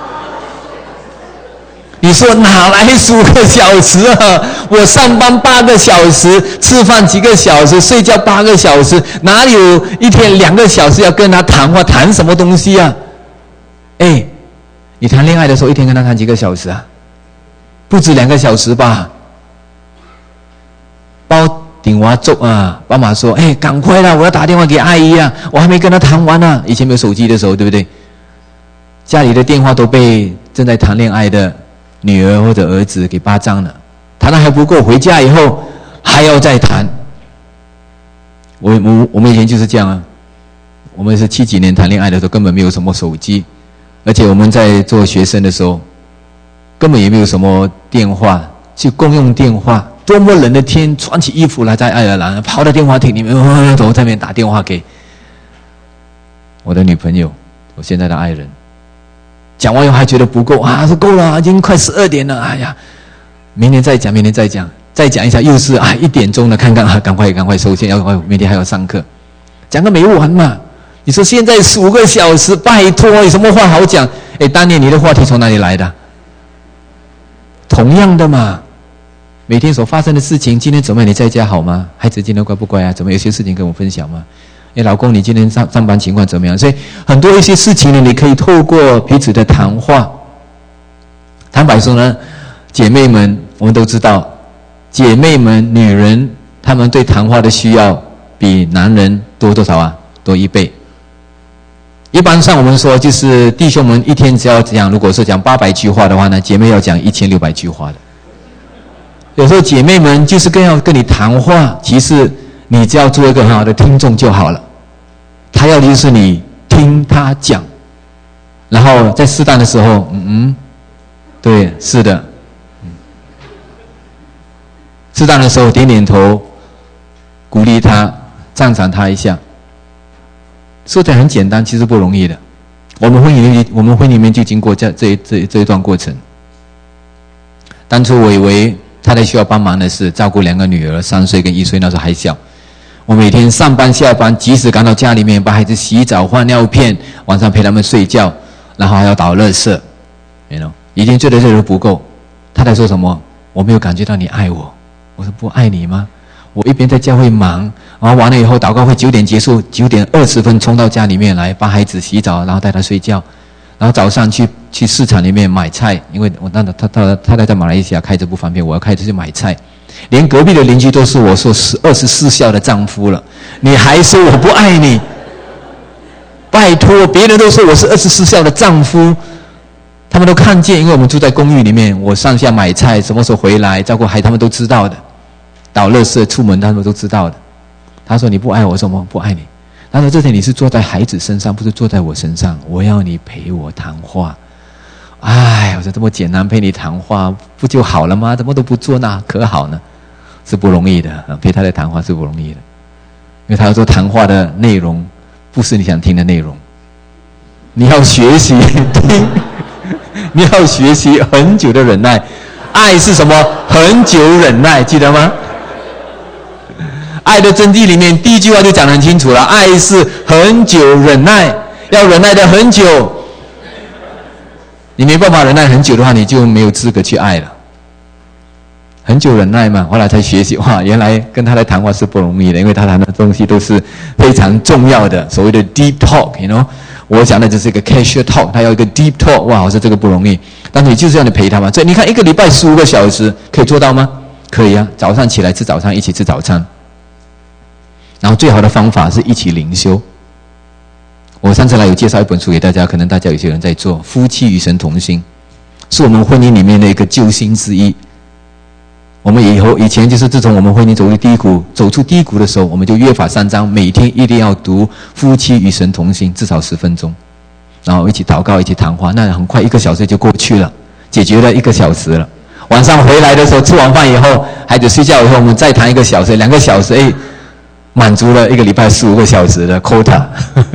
你说哪来十五个小时啊？我上班八个小时，吃饭几个小时，睡觉八个小时，哪有一天两个小时要跟他谈话？谈什么东西啊？哎，你谈恋爱的时候一天跟他谈几个小时啊？ 不止两个小时吧。包电话粥啊，爸妈说：“哎，赶快啦，我要打电话给阿姨啊，我还没跟她谈完呢、啊。”以前没有手机的时候，对不对？家里的电话都被正在谈恋爱的女儿或者儿子给霸占了，谈的还不够，回家以后还要再谈。我我我们以前就是这样啊，我们是七几年谈恋爱的时候，根本没有什么手机，而且我们在做学生的时候，根本也没有什么电话，去共用电话。多么冷的天，穿起衣服来在爱尔兰，跑到电话亭里面，呃，我在那边打电话给我的女朋友，我现在的爱人。讲完以后还觉得不够啊，说够了，已经快十二点了，哎呀，明天再讲，明天再讲，再讲一下，又是啊一点钟了，看看啊，赶快赶快收线，要明天还要上课，讲个没完嘛。你说现在十五个小时，拜托，有什么话好讲？哎，当年你的话题从哪里来的？同样的嘛。每天所发生的事情，今天怎么样？你在家好吗？孩子今天乖不乖啊？怎么有些事情跟我分享吗？哎，老公，你今天上上班情况怎么样？所以很多一些事情呢，你可以透过彼此的谈话。坦白说呢，姐妹们，我们都知道，姐妹们、女人，她们对谈话的需要比男人多多少啊？多一倍。一般上我们说，就是弟兄们一天只要讲，如果是讲八百句话的话呢，姐妹要讲一千六百句话的。有时候姐妹们就是更要跟你谈话，其实你只要做一个很好的听众就好了。她要的就是你听她讲，然后在适当的时候，嗯嗯，对，是的，嗯，适当的时候点点头，鼓励她，赞赏她一下。说的很简单，其实不容易的。我们婚姻里面，我们婚姻里面就经过这这这这一段过程。当初我以为太太需要帮忙的是照顾两个女儿，三岁跟一岁，那时候还小。我每天上班下班，及时赶到家里面，把孩子洗澡、换尿片，晚上陪他们睡觉，然后还要倒垃圾 ，you know， 已经做的这都不够。太太说什么？我没有感觉到你爱我。我说不爱你吗？我一边在教会忙，然后完了以后祷告会九点结束，九点二十分冲到家里面来，帮孩子洗澡，然后带他睡觉，然后早上去去市场里面买菜，因为我那他他太太在马来西亚开车不方便，我要开车去买菜。连隔壁的邻居都是我说二十四孝的丈夫了，你还说我不爱你？拜托，别人都说我是二十四孝的丈夫，他们都看见，因为我们住在公寓里面，我上下买菜，什么时候回来，照顾孩子，他们都知道的。倒垃圾出门，他们都知道的。他说你不爱我，什么不爱你？他说这天你是坐在孩子身上，不是坐在我身上，我要你陪我谈话。哎，我说这么简单陪你谈话不就好了吗？怎么都不做，那可好呢？是不容易的，陪他的谈话是不容易的，因为他要说谈话的内容不是你想听的内容，你要学习听，你要学习很久的忍耐。爱是什么？很久忍耐，记得吗？爱的真谛里面第一句话就讲得很清楚了，爱是很久忍耐，要忍耐的很久。你没办法忍耐很久的话，你就没有资格去爱了。很久忍耐嘛，后来才学习，哇，原来跟他来谈话是不容易的，因为他谈的东西都是非常重要的，所谓的 deep talk，you know， 我讲的只是一个 casual talk， 他要一个 deep talk， 哇，我说这个不容易，但是你就是要你陪他嘛。所以你看一个礼拜十五个小时可以做到吗？可以啊，早上起来吃早餐，一起吃早餐，然后最好的方法是一起灵修。我上次来有介绍一本书给大家，可能大家有些人在做，夫妻与神同心，是我们婚姻里面的一个救星之一。我们以后以前就是自从我们婚姻走入低谷，走出低谷的时候，我们就约法三章，每天一定要读夫妻与神同心，至少十分钟，然后一起祷告，一起谈话，那很快一个小时就过去了，解决了一个小时了。晚上回来的时候，吃完饭以后，孩子睡觉以后，我们再谈一个小时、两个小时，哎，满足了一个礼拜十五个小时的 quota。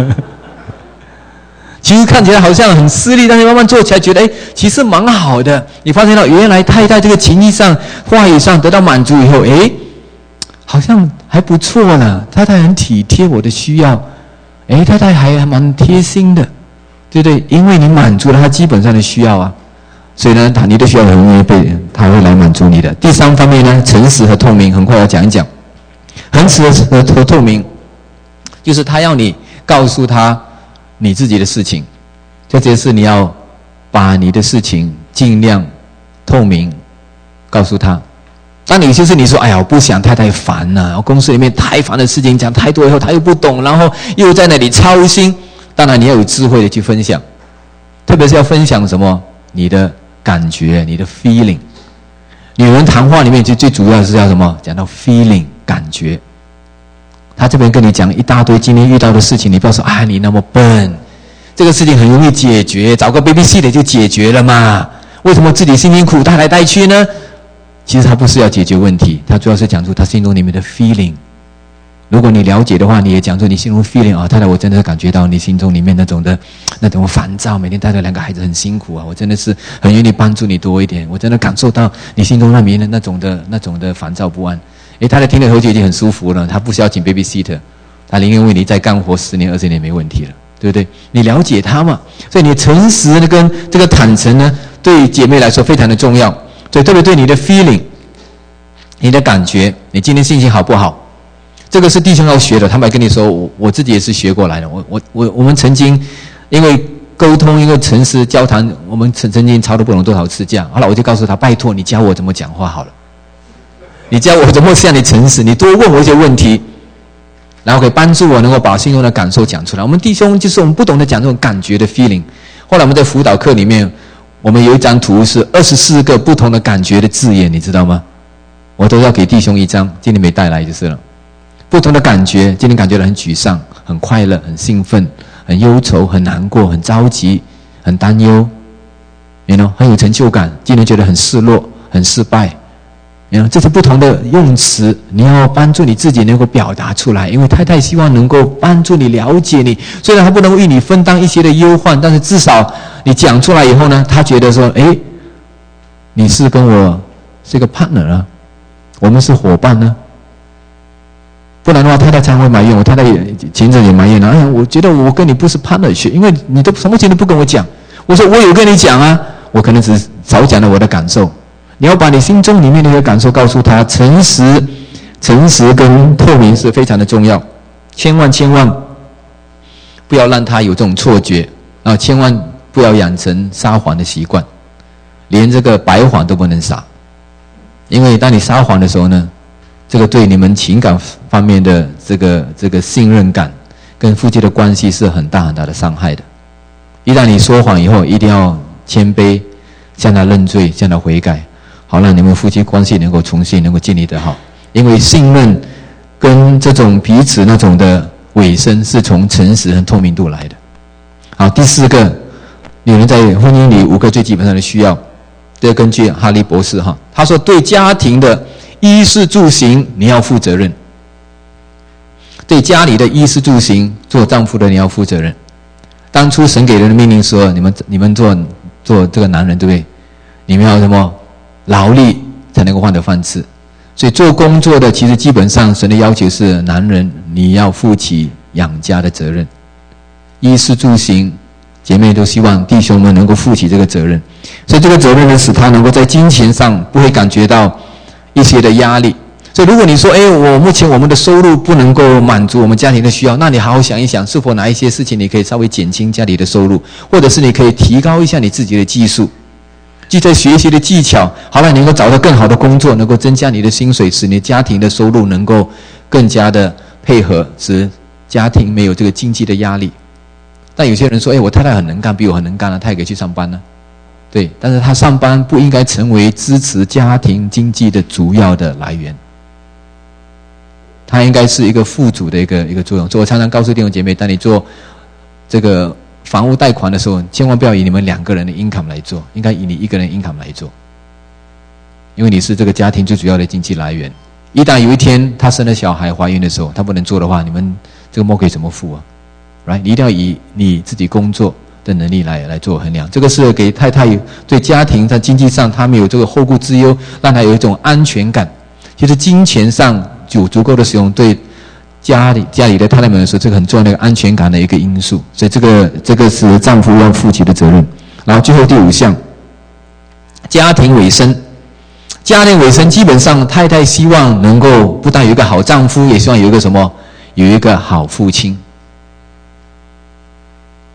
其实看起来好像很吃力，但是慢慢做起来觉得，哎，其实蛮好的。你发现到原来太太这个情谊上、话语上得到满足以后，哎，好像还不错呢。太太很体贴我的需要，哎，太太还蛮贴心的，对不对？因为你满足了她基本上的需要啊，所以呢，你的需要很容易被她会来满足你的。第三方面呢，诚实和透明，很快要讲一讲。诚实和透明，就是他要你告诉他你自己的事情，这件事你要把你的事情尽量透明告诉他。当有些事你说，哎呀，我不想太太烦呐、啊，公司里面太烦的事情讲太多以后，他又不懂，然后又在那里操心。当然你要有智慧的去分享，特别是要分享什么？你的感觉，你的 feeling。女人谈话里面就最主要的是要什么？讲到 feeling 感觉。他这边跟你讲一大堆今天遇到的事情，你不要说啊，你那么笨，这个事情很容易解决，找个 babysitter 就解决了嘛。为什么自己辛辛苦苦带来带去呢？其实他不是要解决问题，他主要是讲出他心中里面的 feeling。如果你了解的话，你也讲出你心中 feeling 啊，太太，我真的感觉到你心中里面那种的那种烦躁，每天带着两个孩子很辛苦啊，我真的是很愿意帮助你多一点，我真的感受到你心中那边的那种的那种的烦躁不安。诶，太太听了后就已经很舒服了，他不需要请 babysitter， 他宁愿为你再干活十年二十年没问题了，对不对？你了解他嘛，所以你诚实跟这个坦诚呢，对姐妹来说非常的重要。所以特别对你的 feeling， 你的感觉，你今天心情好不好？这个是弟兄要学的。他们跟你说，我我自己也是学过来的。我我我我们曾经因为沟通，因为诚实交谈，我们曾曾经吵了不懂多少次架。后来我就告诉他，拜托你教我怎么讲话好了，你教我怎么向你诚实，你多问我一些问题，然后可以帮助我能够把心中的感受讲出来。我们弟兄就是我们不懂得讲这种感觉的 feeling。后来我们在辅导课里面，我们有一张图是二十四个不同的感觉的字眼，你知道吗？我都要给弟兄一张，今天没带来就是了。不同的感觉，今天感觉到很沮丧、很快乐、很兴奋、很忧愁、很难过、很着急、很担忧 you know, 很有成就感，今天觉得很失落、很失败。You know, 这是不同的用词，你要帮助你自己能够表达出来，因为太太希望能够帮助你了解你，虽然她不能为你分担一些的忧患，但是至少你讲出来以后呢，她觉得说，诶，你是跟我是一个 partner 啊，我们是伙伴呢。不然的话，太太常会埋怨我，太太也前阵也埋怨了，哎呀，我觉得我跟你不是 partnership， 因为你都什么事情都不跟我讲。我说我有跟你讲啊，我可能只是少讲了我的感受。你要把你心中里面的一个感受告诉他，诚实、诚实跟透明是非常的重要，千万千万不要让他有这种错觉啊！千万不要养成撒谎的习惯，连这个白谎都不能撒，因为当你撒谎的时候呢，这个对你们情感方面的这个这个信任感跟夫妻的关系是很大很大的伤害的。一旦你说谎以后，一定要谦卑，向他认罪，向他悔改，好让你们夫妻关系能够重新能够建立得好。因为信任跟这种彼此那种的尾声是从诚实和透明度来的。好，第四个，女人在婚姻里五个最基本上的需要，这根据哈利博士哈，他说对家庭的衣食住行你要负责任，对家里的衣食住行，做丈夫的你要负责任。当初神给人的命令说，你们你们做做这个男人，对不对？你们要什么劳力才能够换得饭吃。所以做工作的，其实基本上神的要求是，男人你要负起养家的责任。衣食住行，姐妹都希望弟兄们能够负起这个责任。所以这个责任呢，使他能够在金钱上不会感觉到一些的压力。所以如果你说，哎，我目前我们的收入不能够满足我们家庭的需要，那你好好想一想，是否哪一些事情你可以稍微减轻家里的收入，或者是你可以提高一下你自己的技术，既在学习的技巧，好了，你能够找到更好的工作，能够增加你的薪水，使你家庭的收入能够更加的配合，使家庭没有这个经济的压力。但有些人说，哎，我太太很能干，比我很能干了，她也可以去上班呢。对，但是她上班不应该成为支持家庭经济的主要的来源，它应该是一个副主的一个一个作用。所以我常常告诉弟兄姐妹，当你做这个房屋贷款的时候，千万不要以你们两个人的 income 来做，应该以你一个人 income 来做，因为你是这个家庭最主要的经济来源。一旦有一天她生了小孩怀孕的时候，她不能做的话，你们这个 mortgage 怎么付啊 ？Right？ 你一定要以你自己工作的能力来来做衡量。这个是给太太对家庭在经济上她没有这个后顾之忧，让她有一种安全感。其实金钱上有足够的使用，对家里家里的太太们来说，这个很重要的一个安全感的一个因素。所以这个这个是丈夫要负起的责任。然后最后第五项，家庭卫生。家庭卫生基本上太太希望能够不但有一个好丈夫，也希望有一个什么，有一个好父亲。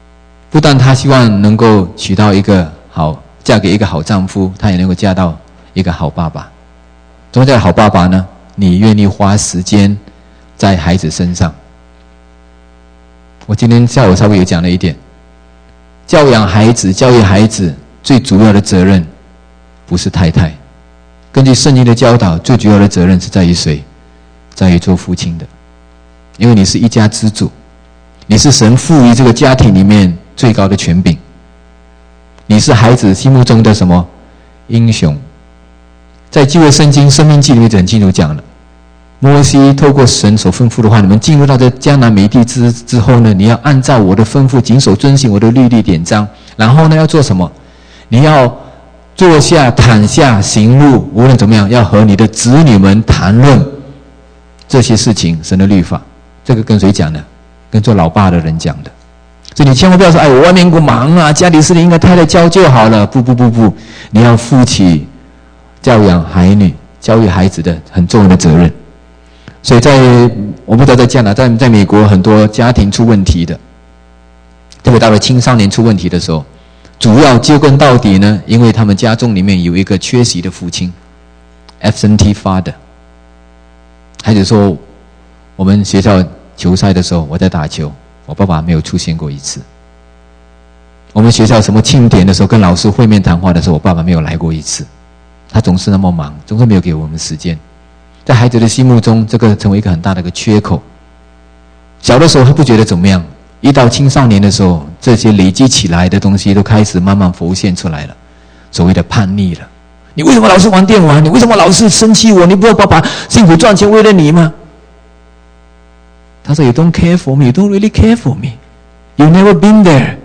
不但她希望能够娶到一个好，嫁给一个好丈夫，她也能够嫁到一个好爸爸。什么叫好爸爸呢？你愿意花时间在孩子身上。我今天下午稍微有讲了一点，教养孩子、教育孩子最主要的责任不是太太。根据圣经的教导，最主要的责任是在于谁？在于做父亲的。因为你是一家之主，你是神赋予这个家庭里面最高的权柄，你是孩子心目中的什么英雄？在旧约圣经申命记里面就很清楚讲了，摩西透过神所吩咐的话，你们进入到这迦南美地之之后呢，你要按照我的吩咐谨守遵行我的律例典章，然后呢要做什么？你要坐下躺下行路，无论怎么样要和你的子女们谈论这些事情，神的律法。这个跟谁讲的？跟做老爸的人讲的。所以你千万不要说，哎，我外面我忙啊，家里事情应该太太教就好了。不不不不，你要负起教养孩女、教育孩子的很重要的责任。所以在我不知道在加拿大，在在美国很多家庭出问题的，特别到了青少年出问题的时候，主要究根到底呢，因为他们家中里面有一个缺席的父亲 ，absentee father。孩子说，我们学校球赛的时候，我在打球，我爸爸没有出现过一次。我们学校什么庆典的时候，跟老师会面谈话的时候，我爸爸没有来过一次。他总是那么忙，总是没有给我们时间。在孩子的心目中，这个成为一个很大的一个缺口。小的时候他不觉得怎么样，一到青少年的时候，这些累积起来的东西都开始慢慢浮现出来了，所谓的叛逆了。你为什么老是玩电玩？你为什么老是生气我？你不要爸爸辛苦赚钱为了你吗？他说 You don't care for me, You don't really care for me. You never been there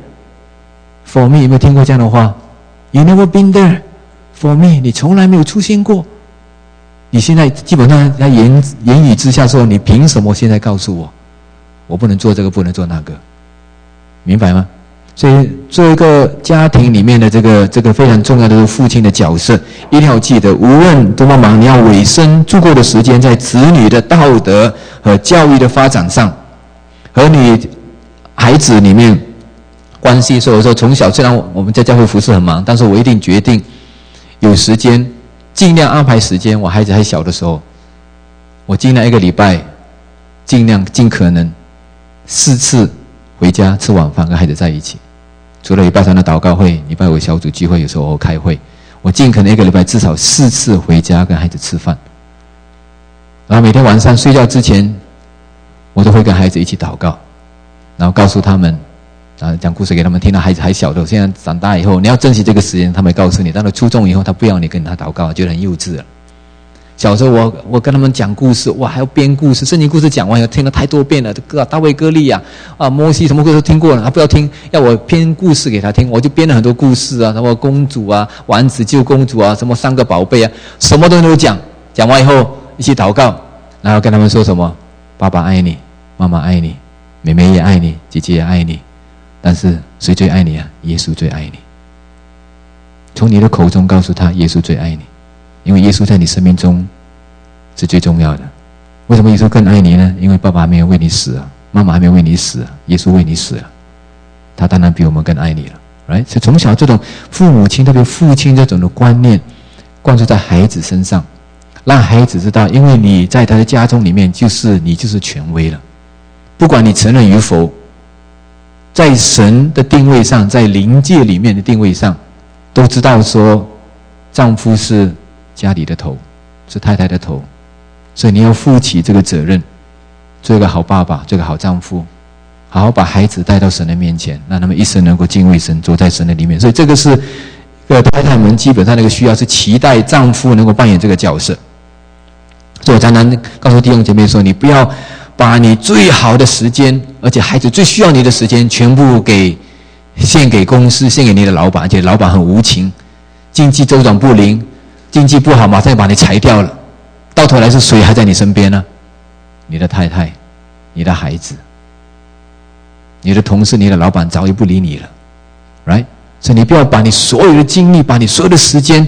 for me. 有没有听过这样的话？ You never been there for me. 你从来没有出现过。你现在基本上在言言语之下说，你凭什么现在告诉我，我不能做这个，不能做那个？明白吗？所以做一个家庭里面的这个这个非常重要的父亲的角色，一定要记得，无论多么忙，你要委身足够的时间在子女的道德和教育的发展上，和你孩子里面关系。所以我说，从小虽然我们在教会服事很忙，但是我一定决定有时间，尽量安排时间。我孩子还小的时候，我尽量一个礼拜，尽量尽可能四次回家吃晚饭，跟孩子在一起。除了礼拜三的祷告会、礼拜五小组聚会，有时候我开会，我尽可能一个礼拜至少四次回家跟孩子吃饭。然后每天晚上睡觉之前，我都会跟孩子一起祷告，然后告诉他们，啊，讲故事给他们听。到孩子还小的，现在长大以后，你要珍惜这个时间，他们会告诉你。到了初中以后，他不要你跟他祷告，觉得很幼稚了。小时候我我跟他们讲故事，哇，还要编故事，圣经故事讲完以后听了太多遍了，这个大卫歌利亚啊，摩西什么故事都听过了，他不要听，要我编故事给他听，我就编了很多故事啊，什么公主啊、王子救公主啊，什么三个宝贝啊，什么都能讲。讲完以后一起祷告，然后跟他们说什么：爸爸爱你，妈妈爱你，妹妹也爱你，姐姐也爱你，但是谁最爱你啊？耶稣最爱你。从你的口中告诉他，耶稣最爱你。因为耶稣在你生命中是最重要的。为什么耶稣更爱你呢？因为爸爸还没有为你死啊，妈妈还没有为你死啊，耶稣为你死了，他当然比我们更爱你了。right？ 所以从小这种父母亲，特别父亲这种的观念灌输在孩子身上，让孩子知道，因为你在他的家中里面，就是你就是权威了，不管你承认与否，在神的定位上，在灵界里面的定位上，都知道说丈夫是家里的头，是太太的头，所以你要负起这个责任，做一个好爸爸，做一个好丈夫，好好把孩子带到神的面前，让他们一生能够敬畏神，走在神的里面。所以这个是个太太们基本上那个需要，是期待丈夫能够扮演这个角色。所以我常常告诉弟兄姐妹说，你不要把你最好的时间，而且孩子最需要你的时间，全部给献给公司，献给你的老板，而且老板很无情，经济周转不灵，经济不好，马上把你裁掉了，到头来是谁还在你身边呢？你的太太，你的孩子，你的同事，你的老板早已不理你了 right？ 所以你不要把你所有的精力，把你所有的时间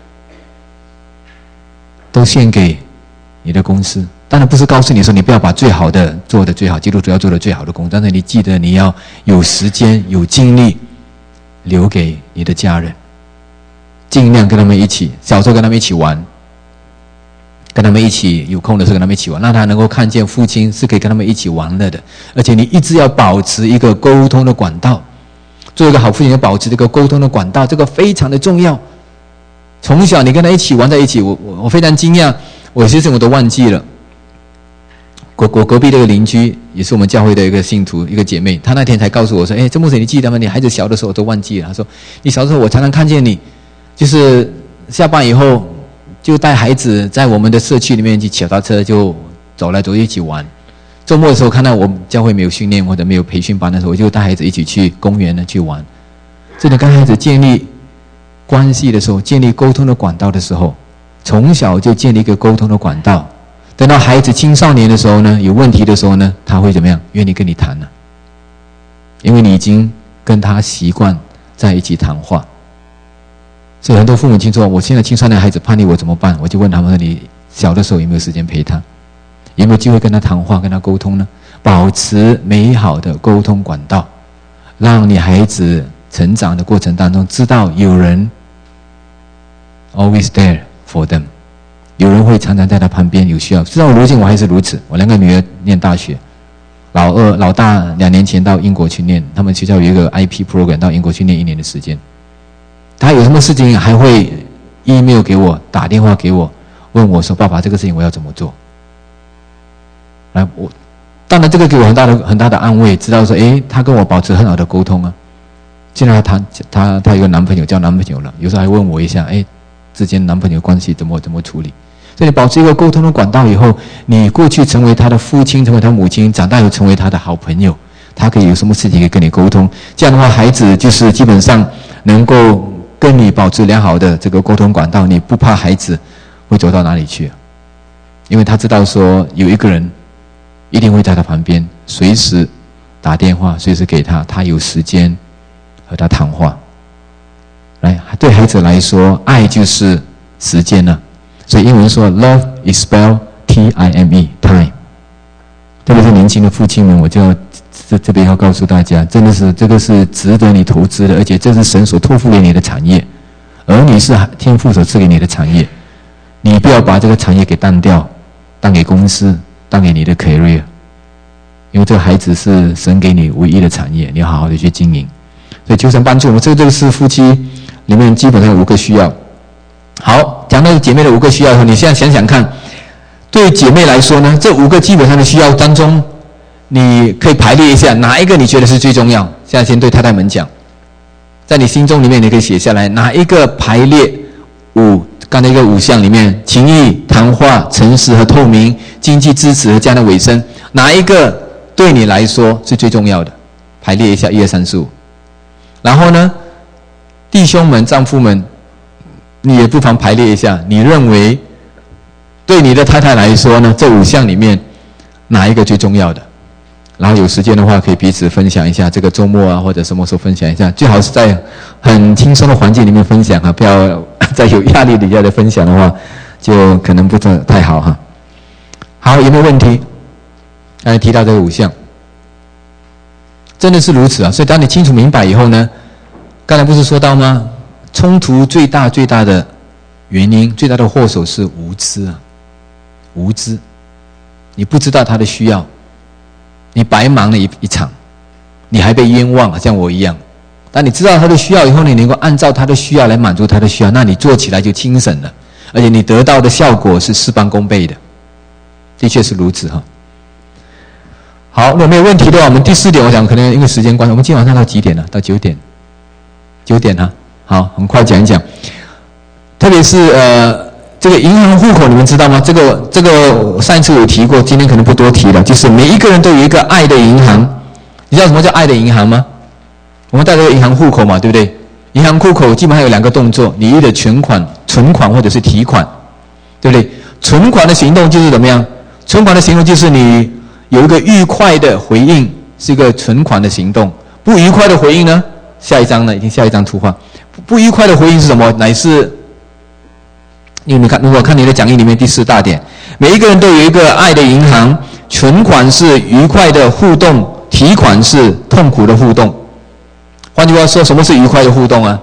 都献给你的公司。当然不是告诉你说你不要把最好的做的最好，基督徒要做的最好的工作，但是你记得你要有时间有精力留给你的家人。 尽量跟他们一起，小时候跟他们一起玩，跟他们一起有空的时候跟他们一起玩，让他能够看见父亲是可以跟他们一起玩乐的。而且你一直要保持一个沟通的管道，做一个好父亲要保持这个沟通的管道，这个非常的重要。从小你跟他一起玩在一起，我我我非常惊讶，我有些事情我都忘记了。我我隔壁这个邻居也是我们教会的一个信徒，一个姐妹，她那天才告诉我说：“哎，郑牧师，你记得吗？你孩子小的时候我都忘记了。”她说：“你小时候我常常看见你，就是下班以后就带孩子在我们的社区里面去脚踏车，就走来走去一起玩。周末的时候看到我们教会没有训练或者没有培训班的时候，我就带孩子一起去公园呢去玩。真的跟孩子建立关系的时候，建立沟通的管道的时候，从小就建立一个沟通的管道。等到孩子青少年的时候呢，有问题的时候呢，他会怎么样？愿意跟你谈了，因为你已经跟他习惯在一起谈话。所以很多父母亲说，我现在青少年孩子叛逆，我怎么办？我就问他们说，你小的时候有没有时间陪他？有没有机会跟他谈话、跟他沟通呢？保持美好的沟通管道，让你孩子成长的过程当中知道有人 always there for them， 有人会常常在他旁边，有需要。知道如今我还是如此，我两个女儿念大学，老二老大两年前到英国去念，他们学校有一个 I P program， 到英国去念一年的时间。他有什么事情还会 email 给我，打电话给我，问我说：“爸爸，这个事情我要怎么做？”来，我当然这个给我很大的很大的安慰，知道说，诶，他跟我保持很好的沟通啊。现在他他他有个男朋友，交男朋友了，有时候还问我一下，诶，之间男朋友关系怎么怎么处理？所以你保持一个沟通的管道以后，你过去成为他的父亲，成为他母亲，长大又成为他的好朋友，他可以有什么事情可以跟你沟通。这样的话，孩子就是基本上能够跟你保持良好的这个沟通管道，你不怕孩子会走到哪里去，因为他知道说有一个人一定会在他旁边，随时打电话，随时给他，他有时间和他谈话。来，对孩子来说，爱就是时间了。所以英文说 love is spelled T I M E time。特别是年轻的父亲们，我就要这这边要告诉大家，真的是这个是值得你投资的，而且这是神所托付给你的产业，儿女是天父所赐给你的产业，你不要把这个产业给当掉，当给公司，当给你的 career， 因为这个孩子是神给你唯一的产业，你要好好的去经营。所以求神帮助我们，这个这个是夫妻里面基本上有五个需要。好，讲到姐妹的五个需要以后，你现在想想看，对姐妹来说呢，这五个基本上的需要当中，你可以排列一下，哪一个你觉得是最重要？现在先对太太们讲，在你心中里面你可以写下来，哪一个排列五刚才一个五项里面，情谊、谈话、诚实和透明、经济支持和家的尾声，哪一个对你来说是最重要的？排列一下，一二三四五。然后呢，弟兄们、丈夫们，你也不妨排列一下，你认为对你的太太来说呢，这五项里面哪一个最重要的？然后有时间的话，可以彼此分享一下，这个周末啊，或者什么时候分享一下，最好是在很轻松的环境里面分享啊，不要在有压力底下的分享的话，就可能不是太好哈。好，有没有问题？刚才提到这个五项，真的是如此啊！所以当你清楚明白以后呢，刚才不是说到吗？冲突最大最大的原因，最大的祸首是无知啊，无知，你不知道他的需要，你白忙了一一场，你还被冤枉，像我一样。当你知道他的需要以后，你能够按照他的需要来满足他的需要，那你做起来就轻省了，而且你得到的效果是事半功倍的，的确是如此哈。好，如果没有问题的话，我们第四点，我想可能因为时间关系，我们今晚上到几点了？到九点，九点哈。好，很快讲一讲，特别是呃，这个银行户口，你们知道吗？这个这个上一次有提过，今天可能不多提了。就是每一个人都有一个爱的银行，你知道什么叫爱的银行吗？我们带这个银行户口嘛，对不对？银行户口基本上有两个动作，你的存款、存款或者是提款，对不对？存款的行动就是怎么样？存款的行动就是你有一个愉快的回应，是一个存款的行动。不愉快的回应呢？下一张呢？已经下一张图画。不愉快的回应是什么？乃是，因为你看，如果看你的讲义里面第四大点，每一个人都有一个爱的银行，存款是愉快的互动，提款是痛苦的互动。换句话说，什么是愉快的互动啊？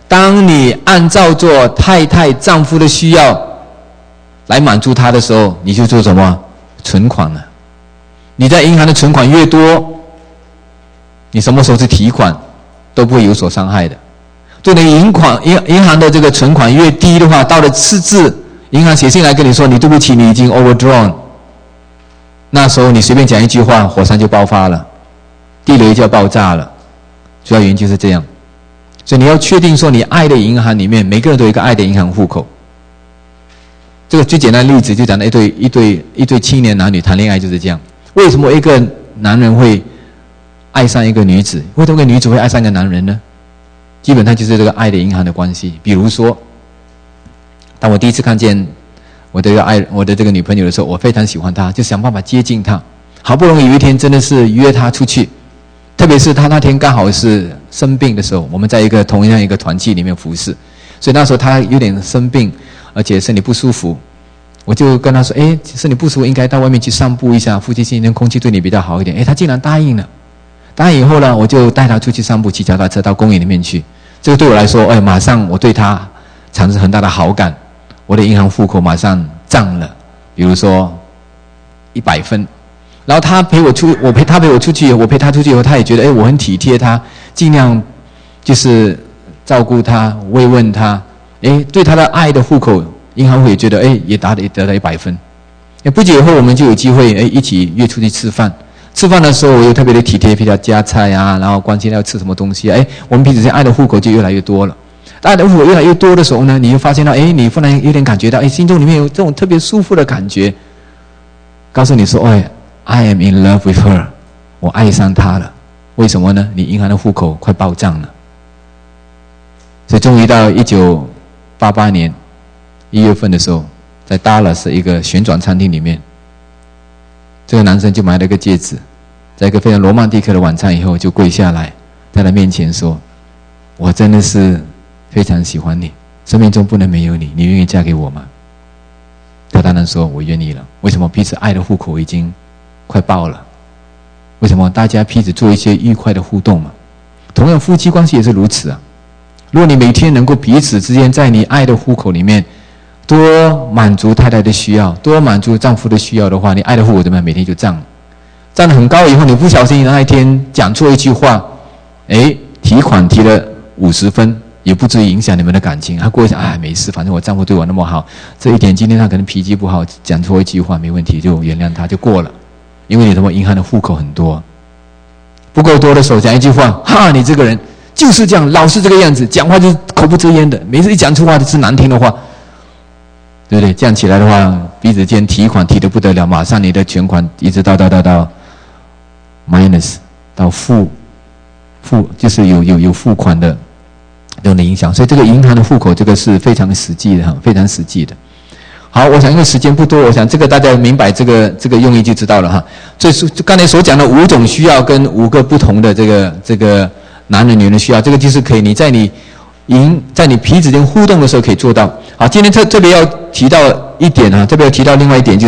当你按照做太太丈夫的需要来满足他的时候，你就做什么？存款了。你在银行的存款越多，你什么时候是提款都不会有所伤害的。就你银款银银行的这个存款越低的话，到了次字银行写信来跟你说你对不起，你已经 overdrawn， 那时候你随便讲一句话，火山就爆发了，地雷就要爆炸了。主要原因就是这样。所以你要确定说，你爱的银行里面每个人都有一个爱的银行户口。这个最简单的例子就讲了一对一对一对青年男女谈恋爱就是这样。为什么一个男人会爱上一个女子？为什么一个女子会爱上一个男人呢？基本上就是这个爱的银行的关系。比如说，当我第一次看见我的爱我的这个女朋友的时候，我非常喜欢她，就想办法接近她。好不容易有一天真的是约她出去，特别是她那天刚好是生病的时候，我们在一个同样一个团契里面服侍，所以那时候她有点生病，而且身体不舒服。我就跟他说，诶，身体不舒服应该到外面去散步一下，附近今天空气对你比较好一点。诶，他竟然答应了。答应以后呢，我就带他出去散步，骑脚踏车到公园里面去。这个对我来说，诶，马上我对他产生很大的好感，我的银行户口马上涨了，比如说一百分。然后他陪我出，我陪他陪我出去，我陪他出去以后，他也觉得，诶，我很体贴他，尽量就是照顾他，慰问他，诶，对他的爱的户口。银行会觉得，哎，也达得得了一百分。不久以后，我们就有机会，哎，一起约出去吃饭。吃饭的时候，我又特别的体贴，陪他夹菜啊，然后关心要吃什么东西。哎，我们彼此间爱的户口就越来越多了。爱的户口越来越多的时候呢，你就发现到，哎，你忽然有点感觉到，哎，心中里面有这种特别舒服的感觉，告诉你说，哎 ，I am in love with her， 我爱上她了。为什么呢？你银行的户口快报账了。所以终于到一九八八年。一月份的时候，在 Dallas 一个旋转餐厅里面，这个男生就买了一个戒指，在一个非常罗曼蒂克的晚餐以后，就跪下来，在他面前说：“我真的是非常喜欢你，生命中不能没有你，你愿意嫁给我吗？”他当然说：“我愿意了。”为什么？彼此爱的户口已经快爆了。为什么？大家彼此做一些愉快的互动嘛。同样，夫妻关系也是如此啊。如果你每天能够彼此之间在你爱的户口里面，多满足太太的需要，多满足丈夫的需要的话，你爱的户口怎么样？每天就涨，涨得很高以后，你不小心那一天讲错一句话，哎，提款提了五十分，也不至于影响你们的感情。他过一下，哎，没事，反正我丈夫对我那么好，这一点今天他可能脾气不好，讲错一句话没问题，就原谅他就过了。因为你什么银行的户口很多，不够多的时候讲一句话，哈，你这个人就是这样，老是这个样子，讲话就是口不择言的，每次一讲出话就是难听的话。对不对？这样起来的话，彼此间提款提得不得了，马上你的全款一直到到到到 minus 到负负，就是有有有付款的这种的影响。所以这个银行的户口，这个是非常实际的哈，非常实际的。好，我想因为时间不多，我想这个大家明白这个这个用意就知道了哈。所以刚才所讲的五种需要跟五个不同的这个这个男人女人需要，这个就是可以你在你银在你彼此间互动的时候可以做到。好，今天特特别要提到一点啊，特别要提到另外一点就是，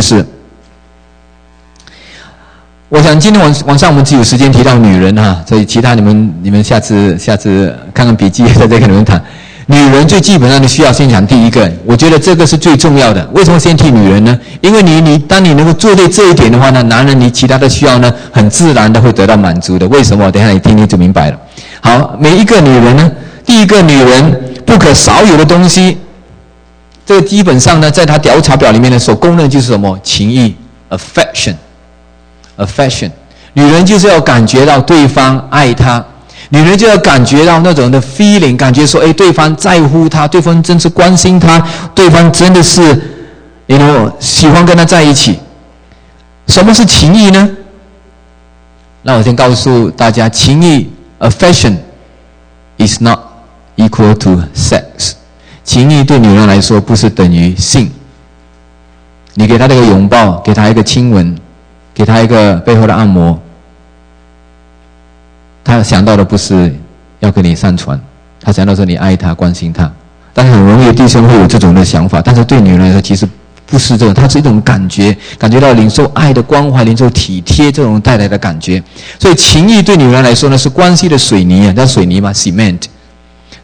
我想今天晚晚上我们只有时间提到女人哈，所以其他你们你们下次下次看看笔记再再跟你们谈。女人最基本上的需要，先讲第一个，我觉得这个是最重要的。为什么先提女人呢？因为你你当你能够做对这一点的话呢，男人你其他的需要呢，很自然的会得到满足的。为什么？等一下你听听就明白了。好，每一个女人呢，第一个女人不可少有的东西。这个基本上呢，在他调查表里面呢，所公认就是什么？情意 ，affection，affection。女人就是要感觉到对方爱她，女人就要感觉到那种的 feeling， 感觉说，哎，对方在乎她，对方真是关心她，对方真的是 ，you know， 喜欢跟她在一起。什么是情意呢？那我先告诉大家，情意 affection is not equal to sex。情意对女人来说不是等于性。你给她这个拥抱，给她一个亲吻，给她一个背后的按摩，她想到的不是要跟你上床，她想到说你爱她、关心她。但是很容易弟兄会有这种的想法，但是对女人来说其实不是这种，它是一种感觉，感觉到领受爱的关怀、领受体贴这种带来的感觉。所以情意对女人来说呢，是关系的水泥啊，叫水泥嘛 ，cement。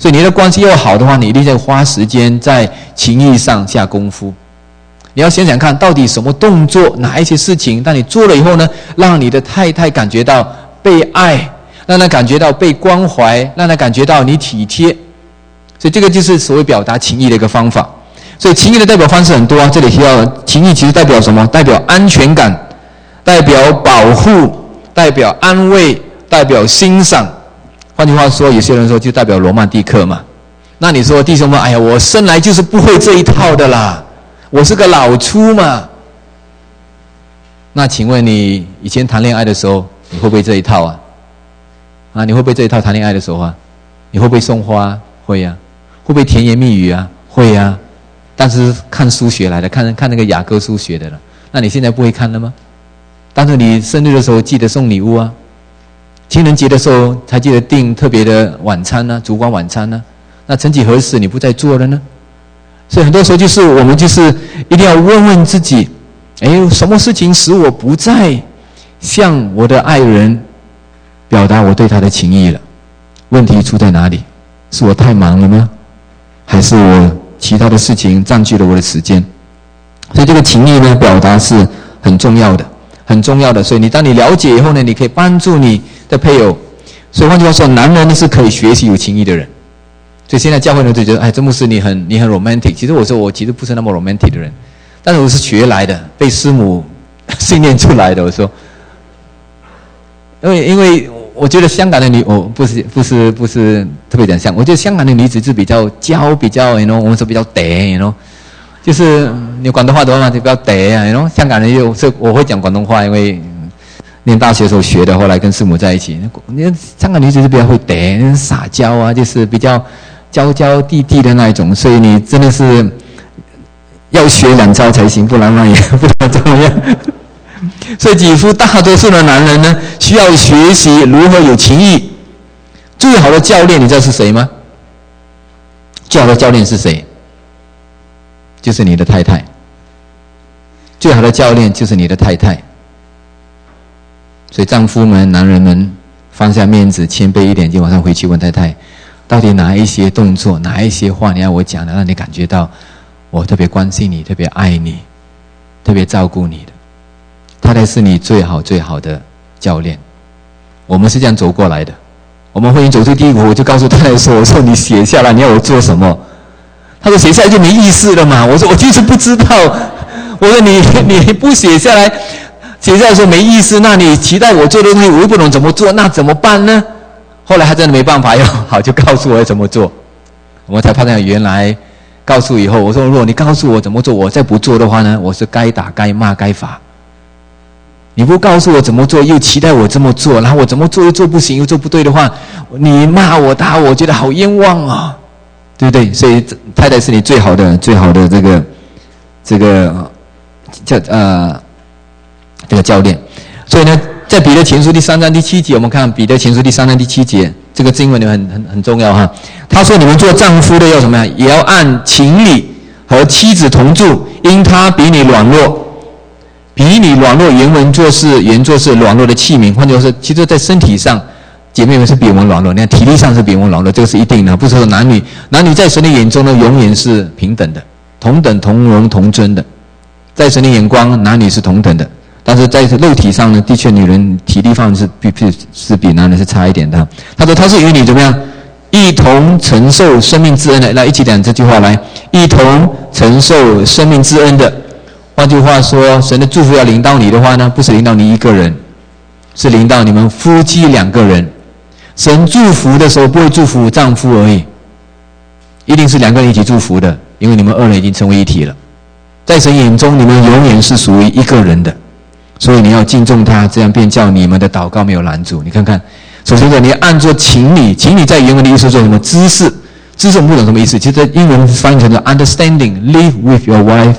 所以你的关系要好的话，你一定要花时间在情义上下功夫。你要想想看，到底什么动作，哪一些事情，当你做了以后呢，让你的太太感觉到被爱，让她感觉到被关怀，让她感觉到你体贴。所以这个就是所谓表达情义的一个方法。所以情义的代表方式很多啊，这里提到情义其实代表什么？代表安全感，代表保护，代表安慰，代表欣赏。换句话说，有些人说就代表罗曼蒂克嘛。那你说弟兄们，哎呀，我生来就是不会这一套的啦，我是个老粗嘛。那请问你以前谈恋爱的时候，你会不会这一套啊？啊，你会不会这一套谈恋爱的时候啊？你会不会送花？会呀、啊。会不会甜言蜜语啊？会呀、啊。但是看书学来的，看看那个雅歌书学的了。那你现在不会看了吗？但是你生日的时候记得送礼物啊，情人节的时候才记得订特别的晚餐呢、啊，烛光晚餐呢、啊。那曾几何时你不再做了呢？所以很多时候就是我们就是一定要问问自己，哎，什么事情使我不再向我的爱人表达我对他的情意了？问题出在哪里？是我太忙了吗？还是我其他的事情占据了我的时间？所以这个情意呢，表达是很重要的，很重要的。所以你当你了解以后呢，你可以帮助你的配偶。所以换句话说，男人呢是可以学习有情意的人。所以现在教会呢就觉得，哎，这牧师你很你很 romantic。其实我说我其实不是那么 romantic 的人，但是我是学来的，被师母训练出来的。我说，因为因为我觉得香港的女，我、哦、不是不是不是特别讲香，我觉得香港的女子是比较娇，比较 you know 我们说比较嗲 you know 就是你广东话的话就比较嗲啊 you know 香港人又是我会讲广东话，因为念大学的时候学的，后来跟师母在一起。你香港女子是比较会嗲，撒娇啊，就是比较娇娇滴滴的那一种，所以你真的是要学两招才行，不然那也不知道怎么样。所以几乎大多数的男人呢，需要学习如何有情义。最好的教练你知道是谁吗？最好的教练是谁？就是你的太太。最好的教练就是你的太太。所以丈夫们、男人们放下面子，谦卑一点，就晚上回去问太太，到底哪一些动作，哪一些话你要我讲的，让你感觉到我特别关心你，特别爱你，特别照顾你的。太太是你最好最好的教练。我们是这样走过来的。我们婚姻走出第一步，我就告诉太太说，我说你写下来，你要我做什么？她说写下来就没意思了嘛。我说我就是不知道。我说你你不写下来，写下来说没意思，那你期待我做的东西我又不懂怎么做，那怎么办呢？后来他真的没办法，又好就告诉我要怎么做。我们才发现原来告诉以后，我说如果你告诉我怎么做，我再不做的话呢，我是该打该骂该罚。你不告诉我怎么做，又期待我这么做，然后我怎么做又做不行，又做不对的话，你骂我打我，觉得好冤枉啊，对不对？所以太太是你最好的最好的这个这个叫呃这个教练。所以呢，在彼得前书第三章第七节，我们看彼得前书第三章第七节，这个经文很很很重要哈。他说：“你们做丈夫的要什么呀？也要按情理和妻子同住，因他比你软弱。”比你软弱，原文作是原作是软弱的器皿。换句话说，其实在身体上，姐妹们是比我们软弱，你看体力上是比我们软弱，这个是一定的。不是说男女男女在神的眼中呢，永远是平等的，同等同荣同尊的。在神的眼光，男女是同等的，但是在肉体上呢，的确女人体力方面是比是比男人是差一点的。他说他是与你怎么样，一同承受生命之恩的。来，一起讲这句话来，一同承受生命之恩的。换句话说，神的祝福要临到你的话呢，不是临到你一个人，是临到你们夫妻两个人。神祝福的时候不会祝福丈夫而已，一定是两个人一起祝福的，因为你们二人已经成为一体了。在神眼中，你们永远是属于一个人的，所以你要敬重他，这样便叫你们的祷告没有拦阻。你看看，首先说你要按作情理，情理在原文的意思是什么？知识，知识我们不懂什么意思，其实英文翻译成 understanding， live with your wife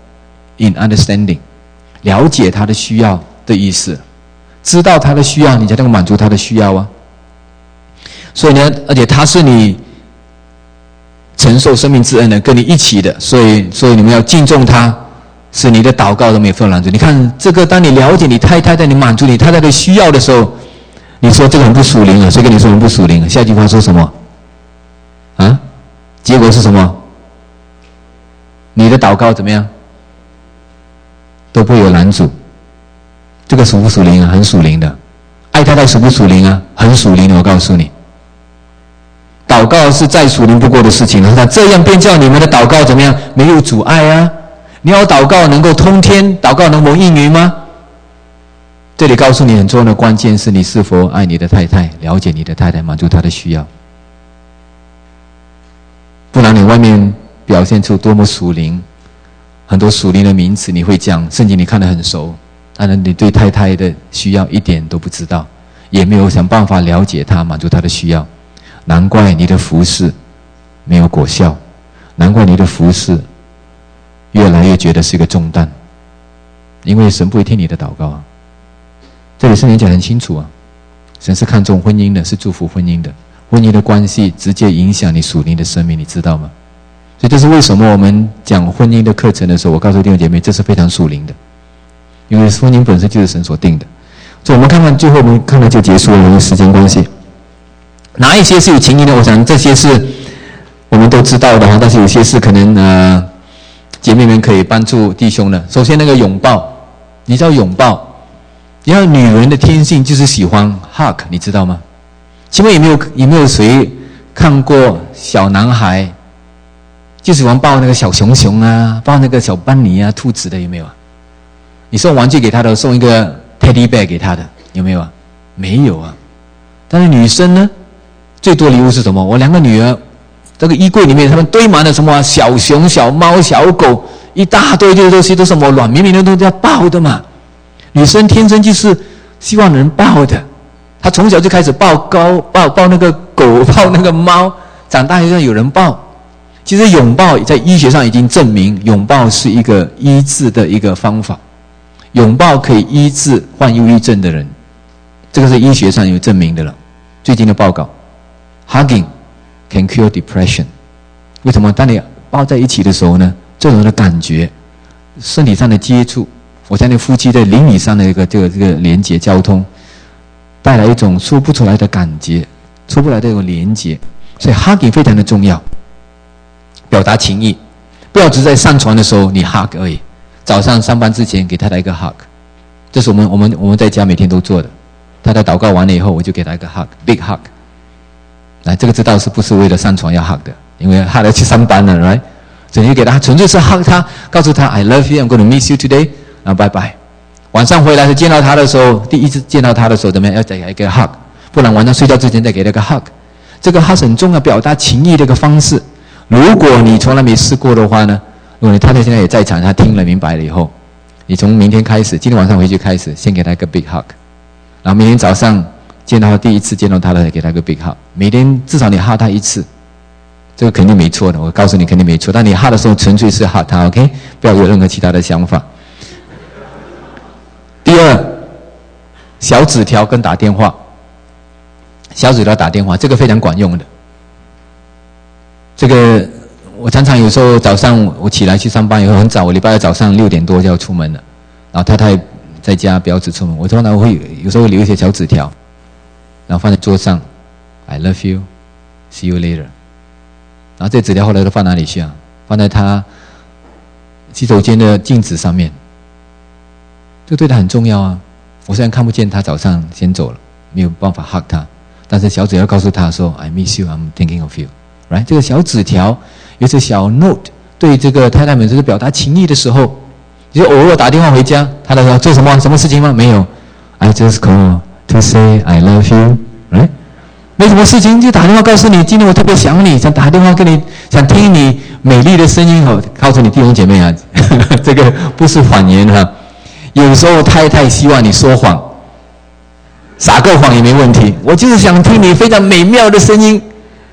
in understanding， 了解他的需要的意思，知道他的需要，你才能够满足他的需要啊。所以呢，而且他是你承受生命之恩的，跟你一起的，所以所以你们要敬重他，使你的祷告都没有分拦阻。你看这个，当你了解你太太，在你满足你太太的需要的时候，你说这个很不属灵了，谁跟你说很不属灵了？下一句话说什么？ 结果是什么？你的祷告怎么样？都不会有拦阻。这个属不属灵啊？很属灵的。爱太太属不属灵啊？很属灵的，我告诉你。祷告是再属灵不过的事情，那这样便叫你们的祷告怎么样？没有阻碍啊！你要祷告能够通天，祷告能够应允吗？这里告诉你很重要的关键是你是否爱你的太太，了解你的太太，满足她的需要。不然你外面表现出多么属灵，很多属灵的名词你会讲，圣经你看得很熟，但是你对太太的需要一点都不知道，也没有想办法了解她，满足她的需要。难怪你的服事没有果效，难怪你的服事越来越觉得是一个重担，因为神不会听你的祷告啊。这里圣经讲得很清楚啊，神是看重婚姻的，是祝福婚姻的，婚姻的关系直接影响你属灵的生命，你知道吗？所以这是为什么我们讲婚姻的课程的时候，我告诉弟兄姐妹，这是非常属灵的，因为婚姻本身就是神所定的。所以我们看看最后，我们看看就结束了，因为时间关系。哪一些是有情谊的？我想这些是我们都知道的哈，但是有些是可能呃姐妹们可以帮助弟兄的。首先那个拥抱，你知道拥抱，你知道女人的天性就是喜欢 hug， 你知道吗？请问有没有有没有谁看过小男孩就喜欢抱那个小熊熊啊，抱那个小班尼啊、兔子的，有没有啊？你送玩具给他的，送一个 teddy bear 给他的，有没有啊？没有啊。但是女生呢？最多礼物是什么？我两个女儿，这个衣柜里面他们堆满了什么？小熊、小猫、小狗，一大堆这些东西都是什么软绵绵的，都要抱的嘛。女生天生就是希望人抱的，她从小就开始抱高抱抱那个狗，抱那个猫，长大以后有人抱。其实拥抱在医学上已经证明，拥抱是一个医治的一个方法，拥抱可以医治患忧郁症的人，这个是医学上有证明的了。最近的报告。Hugging can cure depression。 为什么？当你抱在一起的时候呢，这种的感觉，身体上的接触，我相信夫妻在邻里上的一个这个这个连接交通，带来一种说不出来的感觉，说不来的一种连接。所以 hugging 非常的重要，表达情意，不要只在上床的时候你 hug 而已。早上上班之前给太太一个 hug， 这是我们我们我们在家每天都做的。太太祷告完了以后，我就给她一个 hug，big hug。来，这个知道是不是为了上床要 hug 的？因为 hug 要去上班了 ，right？ 所以你给他纯粹是 hug 他，告诉他 I love you, I'm going to miss you today， 然后拜拜。晚上回来是见到他的时候，第一次见到他的时候怎么样？要再给一个 hug， 不然晚上睡觉之前再给他一个 hug。这个 hug 是很重要，表达情意的一个方式。如果你从来没试过的话呢，如果你太太现在也在场，她听了明白了以后，你从明天开始，今天晚上回去开始，先给他一个 big hug， 然后明天早上。见到他第一次见到他了，给他个 big hug， 每天至少你 hug 他一次，这个肯定没错的，我告诉你肯定没错。但你 hug 的时候纯粹是 hug 他 ，OK， 不要有任何其他的想法。第二，小纸条跟打电话，小纸条打电话，这个非常管用的。这个我常常有时候早上我起来去上班以后很早，我礼拜二早上六点多就要出门了，然后太太在家不要只出门，我通常会有时候会留一些小纸条。然后放在桌上 I love you, see you later。 然后这纸条后来都放哪里去啊？放在他洗手间的镜子上面。这个对他很重要啊。我虽然看不见他早上先走了，没有办法 hug 他，但是小纸条告诉他说 I miss you, I'm thinking of you， right？ 这个小纸条有些小 note， 对这个太太们就是表达情意的时候，你就偶尔打电话回家，他来说做什么什么事情吗？没有， I just call to say I love you， right？ 没什么事情就打电话告诉你，今天我特别想你，想打电话跟你，想听你美丽的声音哦。告诉你弟兄姐妹啊，这个不是谎言哈、啊。有时候太太希望你说谎，撒个谎也没问题。我就是想听你非常美妙的声音。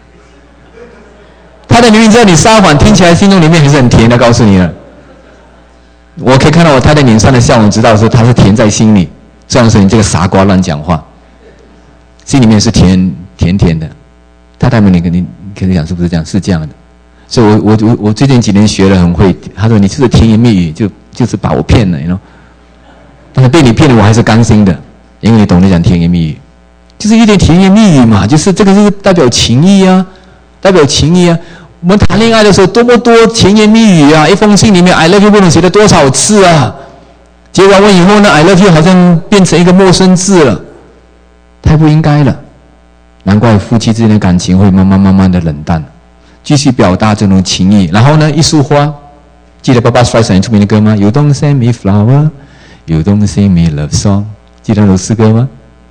太太明明知道你撒谎，听起来心中里面还是很甜的，告诉你了。我可以看到我太太脸上的笑容，知道说她是甜在心里。虽然说你这个傻瓜乱讲话，心里面是甜甜甜的。太太们，你肯定可以讲是不是这样？是这样的。所以我我我我最近几年学了很会。他说你是不是甜言蜜语，就就是把我骗了，你 you know？ 但是被你骗了，我还是甘心的，因为你懂得讲甜言蜜语，就是有点甜言蜜语嘛，就是这个是代表情意啊，代表情意啊。 我们谈恋爱的时候多么多甜言蜜语啊，一封信里面 I love you 不能写了多少次啊，结完婚以后呢 I love you 好像变成一个陌生字了，太不应该了。难怪夫妻之间的感情会慢慢慢慢的冷淡，继续表达这种情谊。然后呢，一束花，记得爸爸摔很出名的歌吗？ You don't send me flower, you don't sing me love song， 记得那首诗歌吗？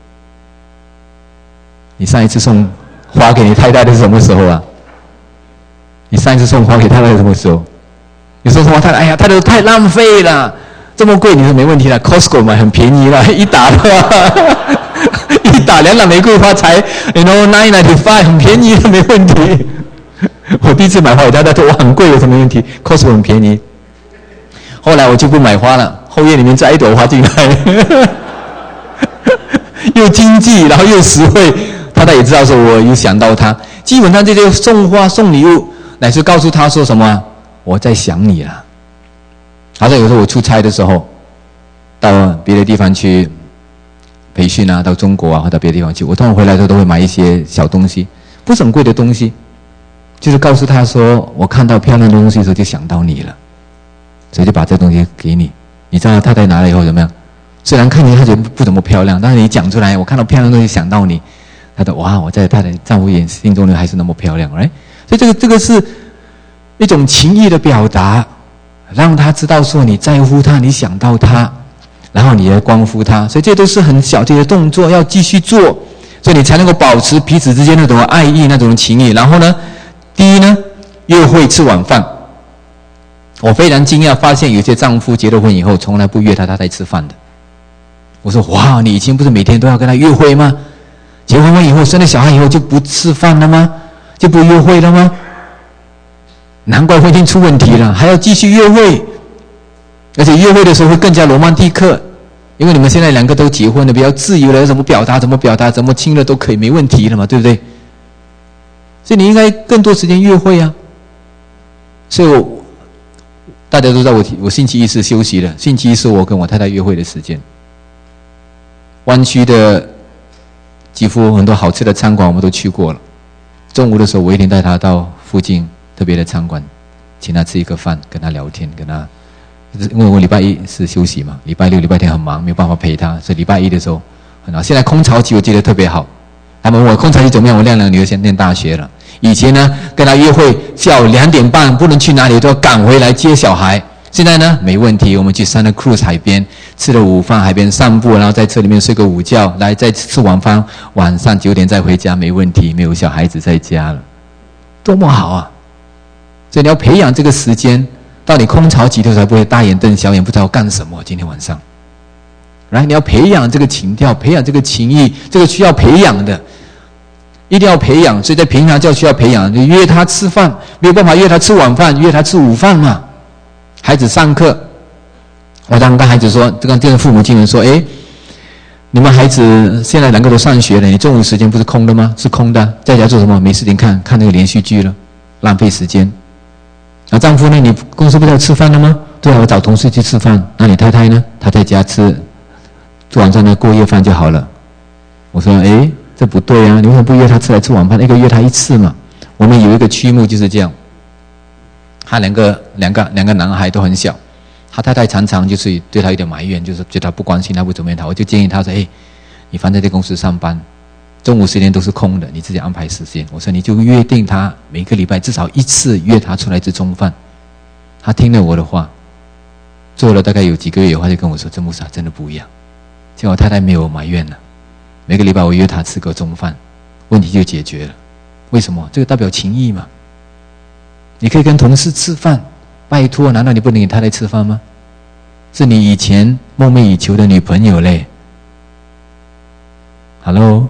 你上一次送花给你太太的是什么时候啊？你上一次送花给太太是什么时候？你说送花太太，哎呀，太太太浪费了，这么贵，你说没问题了 ，Costco 买很便宜了，一打的话，一打两打玫瑰花才 ，you know nine ninety five 很便宜的，没问题。我第一次买花给太太说，我很贵有什么问题 ？Costco 很便宜。后来我就不买花了，后院里面摘一朵花进来，又经济，然后又实惠。太太也知道说我有想到她，基本上这些送花送礼物，乃是告诉她说什么？我在想你了。好像有时候我出差的时候，到别的地方去培训啊，到中国啊，或到别的地方去，我通常回来的时候都会买一些小东西，不是很贵的东西，就是告诉她说，我看到漂亮的东西的时候就想到你了，所以就把这东西给你。你知道太太拿了以后怎么样？虽然看起来她觉得不怎么漂亮，但是你讲出来，我看到漂亮的东西想到你。他的哇，我在他的丈夫眼心中呢还是那么漂亮，哎，所以这个这个是一种情意的表达，让他知道说你在乎他，你想到他，然后你来关乎他，所以这都是很小的动作，要继续做，所以你才能够保持彼此之间那种爱意、那种情谊。然后呢，第一呢，约会吃晚饭。我非常惊讶，发现有些丈夫结了婚以后，从来不约他太太吃饭的。我说哇，你以前不是每天都要跟他约会吗？结婚以后生了小孩以后就不吃饭了吗？就不约会了吗？难怪婚姻出问题了，还要继续约会，而且约会的时候会更加罗曼蒂克，因为你们现在两个都结婚了，比较自由了，怎么表达怎么表达，怎么亲了都可以，没问题了嘛，对不对？所以你应该更多时间约会啊。所以我大家都知道我我星期一是休息的，星期一是我跟我太太约会的时间。湾区的几乎很多好吃的餐馆我们都去过了。中午的时候，我一定带他到附近特别的餐馆，请他吃一个饭，跟他聊天，跟他，因为我礼拜一是休息嘛，礼拜六、礼拜天很忙，没有办法陪他，所以礼拜一的时候很好。现在空巢期我记得特别好，他们问我空巢期怎么样，我亮亮女儿现在念大学了。以前呢，跟他约会下午两点半不能去哪里，都要赶回来接小孩。现在呢，没问题，我们去 Santa Cruz 海边吃了午饭，海边散步，然后在车里面睡个午觉，来再吃晚饭，晚上九点再回家，没问题，没有小孩子在家了，多么好啊！所以你要培养这个时间，到你空巢期的时候才不会大眼瞪小眼，不知道干什么。今天晚上，然后你要培养这个情调，培养这个情谊，这个需要培养的，一定要培养。所以在平常就需要培养，你约他吃饭，没有办法约他吃晚饭，约他吃午饭嘛。孩子上课，我当跟孩子说，这个跟父母亲人说，哎，你们孩子现在两个都上学了，你中午时间不是空的吗？是空的，在家做什么？没事情看，看那个连续剧了，浪费时间。啊，丈夫呢？你公司不是要吃饭了吗？对啊，我找同事去吃饭。那你太太呢？她在家吃，晚上呢过夜饭就好了。我说，哎，这不对啊，你为什么不约她吃来吃晚饭？一个月她一次嘛。我们有一个区目就是这样。他两个两个两个男孩都很小，他太太常常就是对他有点埋怨，就是觉得他不关心他，不怎么样他。我就建议他说：“哎，你反正在公司上班，中午时间都是空的，你自己安排时间。”我说：“你就约定他每个礼拜至少一次约他出来吃中饭。”他听了我的话，做了大概有几个月以后，他就跟我说：“这牧师真的不一样。”结果我太太没有埋怨了，每个礼拜我约他吃个中饭，问题就解决了。为什么？这个代表情谊嘛。你可以跟同事吃饭，拜托，难道你不能给太太吃饭吗？是你以前梦寐以求的女朋友嘞。Hello，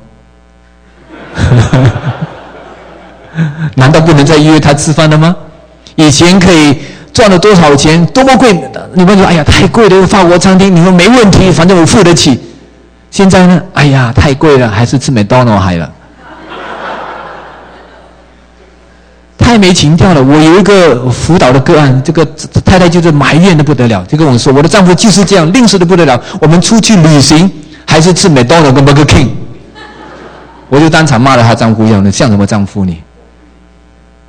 难道不能再约她吃饭了吗？以前可以赚了多少钱，多么贵，你们说哎呀太贵了，法国餐厅，你说没问题，反正我付得起。现在呢，哎呀太贵了，还是吃麦当劳好了。太没情调了！我有一个辅导的个案，这个太太就是埋怨的不得了，就跟我说：“我的丈夫就是这样，吝啬的不得了。我们出去旅行还是吃麦当劳跟 Burger King。”我就当场骂了她丈夫一样的，像什么丈夫你？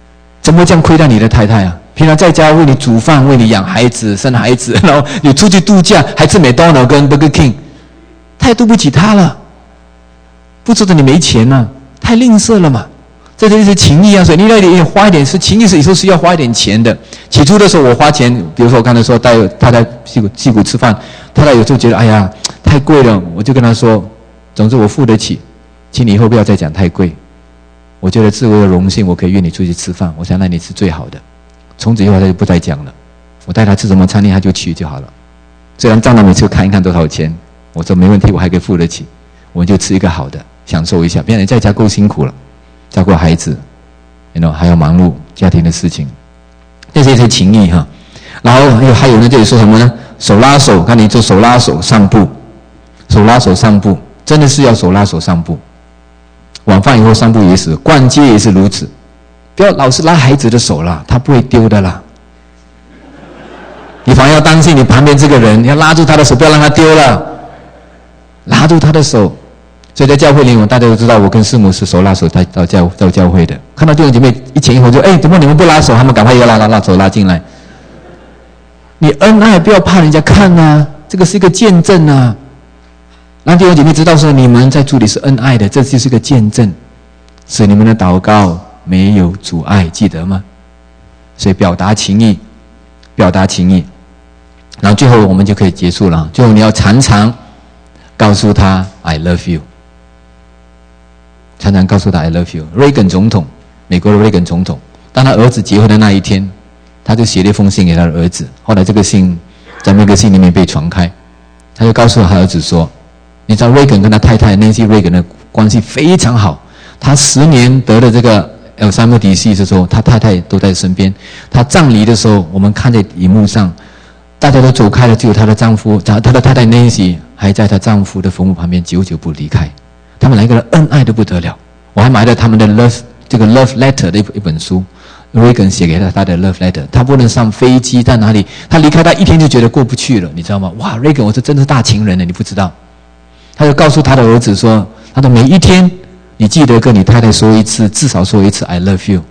怎么会这样亏待你的太太啊？平常在家为你煮饭，为你养孩子、生孩子，然后你出去度假还吃麦当劳跟 Burger King， 太对不起他了。不知道你没钱啊，太吝啬了嘛。这就是情谊啊，所以你要也花一点，是情谊是有时候是要花一点钱的。起初的时候我花钱，比如说我刚才说带太太戏谷戏谷吃饭，太太有时候觉得哎呀太贵了，我就跟她说，总之我付得起，请你以后不要再讲太贵。我觉得是我的荣幸，我可以约你出去吃饭，我想让你吃最好的。从此以后他就不再讲了，我带他吃什么餐厅他就去就好了。虽然账单每次看一看多少钱，我说没问题，我还可以付得起，我们就吃一个好的，享受一下。别人在家够辛苦了，照顾孩子 you know, 还要忙碌家庭的事情，这是一些情谊哈。然后还有还有呢，这里说什么呢？手拉手，看你做手拉手散步，手拉手散步，真的是要手拉手散步。晚饭以后散步也是，逛街也是如此。不要老是拉孩子的手啦，他不会丢的啦。你反而要担心你旁边这个人，你要拉住他的手，不要让他丢了，拉住他的手。所以在教会里，我大家都知道，我跟师母是手拉手到教到教会的。看到弟兄姐妹一前一后就，哎，怎么你们不拉手？他们赶快要拉拉拉手拉进来。你恩爱不要怕人家看啊，这个是一个见证啊。让弟兄姐妹知道说你们在主里是恩爱的，这就是一个见证，使你们的祷告没有阻碍，记得吗？所以表达情谊，表达情谊，然后最后我们就可以结束了。最后你要常常告诉他 I love you， 常常告诉他 I love you。 Reagan 总统，美国的 Reagan 总统，当他儿子结婚的那一天，他就写了一封信给他的儿子，后来这个信在那个信里面被传开，他就告诉他儿子说，你知道 Reagan 跟他太太 Nancy Reagan 的关系非常好，他十年得了这个阿尔茨海默体系的时候，他太太都在身边。他葬礼的时候，我们看在荧幕上，大家都走开了，只有她的丈夫，她的太太 Nancy 还在她丈夫的坟墓旁边，久久不离开。他们两个人恩爱得不得了。我还买了他们的 love 这个 love letter 的一本书 ，Reagan 写给他他的 love letter。他不能上飞机，在哪里？他离开他一天就觉得过不去了，你知道吗？哇 ，Reagan 我是真的是大情人呢，你不知道。他就告诉他的儿子说，他的每一天。你记得跟你太太说一次，至少说一次 I love you.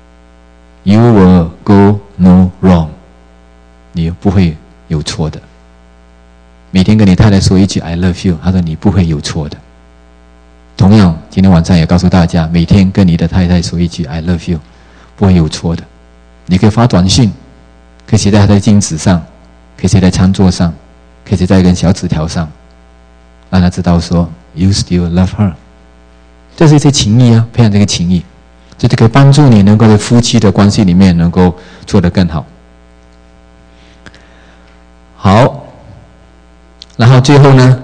You will go no wrong. 你不会有错的。每天跟你太太说一句 I love you， 他说你不会有错的。同样，今天晚上也告诉大家，每天跟你的太太说一句 I love you， 不会有错的。你可以发短信，可以写在他的镜子上，可以写在餐桌上，可以写在一根小纸条上，让他知道说 You still love her。这是一些情谊啊，培养这个情谊，这就可以帮助你能够在夫妻的关系里面能够做得更好。好，然后最后呢，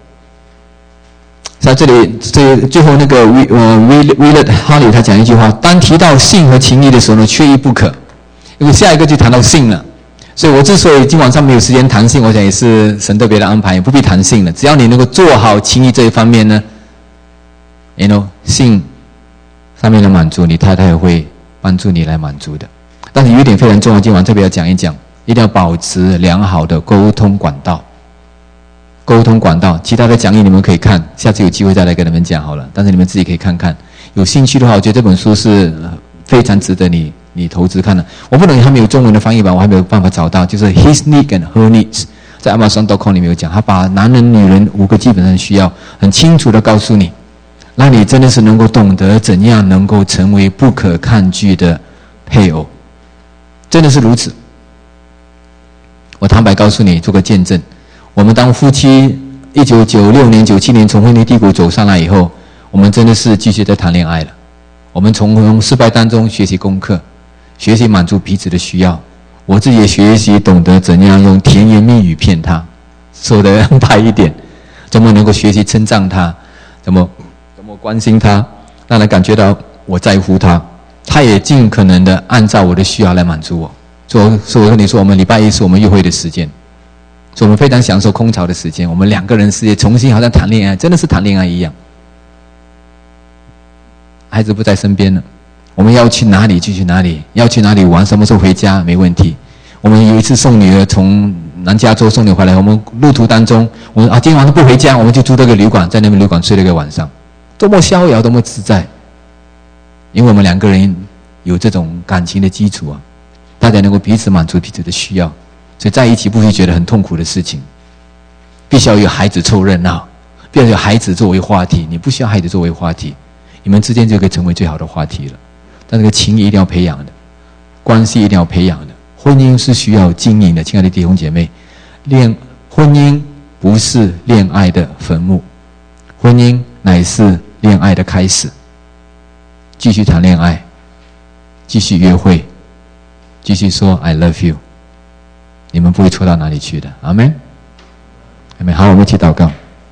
在这里最最后那个呃 Willard Harley 他讲一句话，当提到性和情谊的时候呢，缺一不可。因为下一个就谈到性了，所以我之所以今晚上没有时间谈性，我想也是神特别的安排，也不必谈性了。只要你能够做好情谊这一方面呢。You know， 性上面的满足，你太太会帮助你来满足的。但是有一点非常重要，今晚特别要讲一讲，一定要保持良好的沟通管道。沟通管道，其他的讲义你们可以看，下次有机会再来跟你们讲好了。但是你们自己可以看看，有兴趣的话，我觉得这本书是非常值得你你投资看的。我不能还没有中文的翻译版，我还没有办法找到，就是 His Needs and Her Needs， 在 Amazon 点 com 里面有讲，他把男人、女人五个基本上需要很清楚的告诉你。让你真的是能够懂得怎样能够成为不可抗拒的配偶，真的是如此。我坦白告诉你，做个见证，我们当夫妻一九九六年、九七年从婚姻低谷走上来以后，我们真的是继续在谈恋爱了。我们从失败当中学习功课，学习满足彼此的需要。我自己也学习懂得怎样用甜言蜜语骗他，说得白一点，怎么能够学习称赞他，怎么我关心他，让他感觉到我在乎他，他也尽可能的按照我的需要来满足我。所以，所以我跟你说，我们礼拜一是我们约会的时间，所以我们非常享受空巢的时间。我们两个人是也重新好像谈恋爱，真的是谈恋爱一样。孩子不在身边了，我们要去哪里就去哪里，要去哪里玩，什么时候回家没问题。我们有一次送女儿从南加州送女回来，我们路途当中，我们啊今天晚上不回家，我们就住这个旅馆，在那边旅馆睡了一个晚上。多么逍遥，多么自在！因为我们两个人有这种感情的基础啊，大家能够彼此满足彼此的需要，所以在一起不会觉得很痛苦的事情。必须要有孩子凑热闹，必须要有孩子作为话题，你不需要孩子作为话题，你们之间就可以成为最好的话题了。但这个情谊一定要培养的，关系一定要培养的，婚姻是需要经营的。亲爱的弟兄姐妹，恋婚姻不是恋爱的坟墓，婚姻乃是恋爱的开始。继续谈恋爱，继续约会，继续说 I love you， 你们不会错到哪里去的。阿们，阿们。好，我们一起祷告。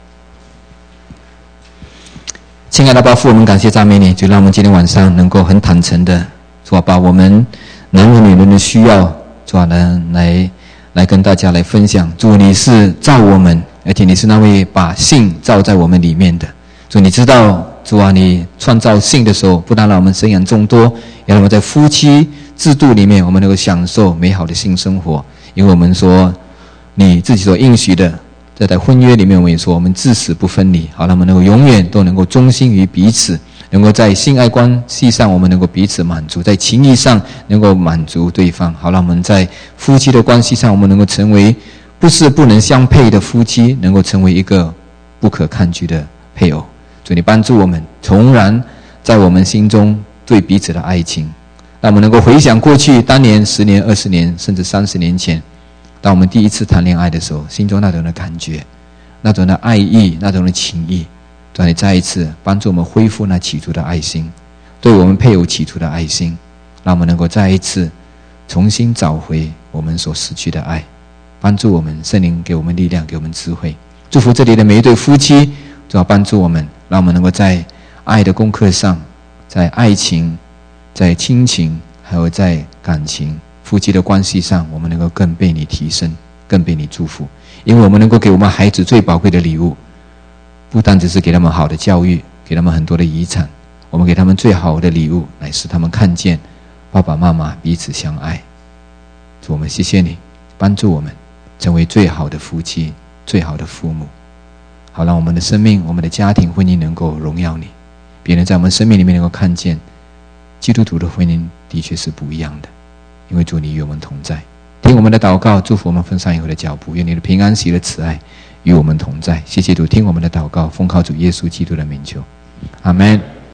亲爱的爸父，我们感谢赞美你，就让我们今天晚上能够很坦诚的，主啊，把我们男人女人的需要，主啊，呢来来跟大家来分享。主，你是造我们，而且你是那位把性造在我们里面的。主，你知道，主啊，你创造性的时候，不但让我们生养众多，也让我们在夫妻制度里面，我们能够享受美好的性生活。因为我们说，你自己所应许的，在在婚约里面，我们也说，我们至死不分离，好，让我们能够永远都能够忠心于彼此，能够在性爱关系上，我们能够彼此满足，在情谊上能够满足对方，好，让我们在夫妻的关系上，我们能够成为不是不能相配的夫妻，能够成为一个不可抗拒的配偶。主，你帮助我们重燃在我们心中对彼此的爱情，让我们能够回想过去当年、十年、二十年，甚至三十年前，当我们第一次谈恋爱的时候，心中那种的感觉，那种的爱意，那种的情谊。主，你再一次帮助我们恢复那起初的爱心，对我们配偶起初的爱心，让我们能够再一次重新找回我们所失去的爱。帮助我们，圣灵给我们力量，给我们智慧。祝福这里的每一对夫妻，主要帮助我们，让我们能够在爱的功课上，在爱情，在亲情，还有在感情夫妻的关系上，我们能够更被你提升，更被你祝福。因为我们能够给我们孩子最宝贵的礼物，不单只是给他们好的教育，给他们很多的遗产，我们给他们最好的礼物，乃是他们看见爸爸妈妈彼此相爱。主，我们谢谢你帮助我们成为最好的夫妻，最好的父母，好让我们的生命，我们的家庭婚姻能够荣耀你，别人在我们生命里面能够看见基督徒的婚姻的确是不一样的。因为主，你与我们同在，听我们的祷告，祝福我们分散以后的脚步，愿你的平安喜乐慈爱与我们同在。谢谢主，听我们的祷告，奉靠主耶稣基督的名求，阿们。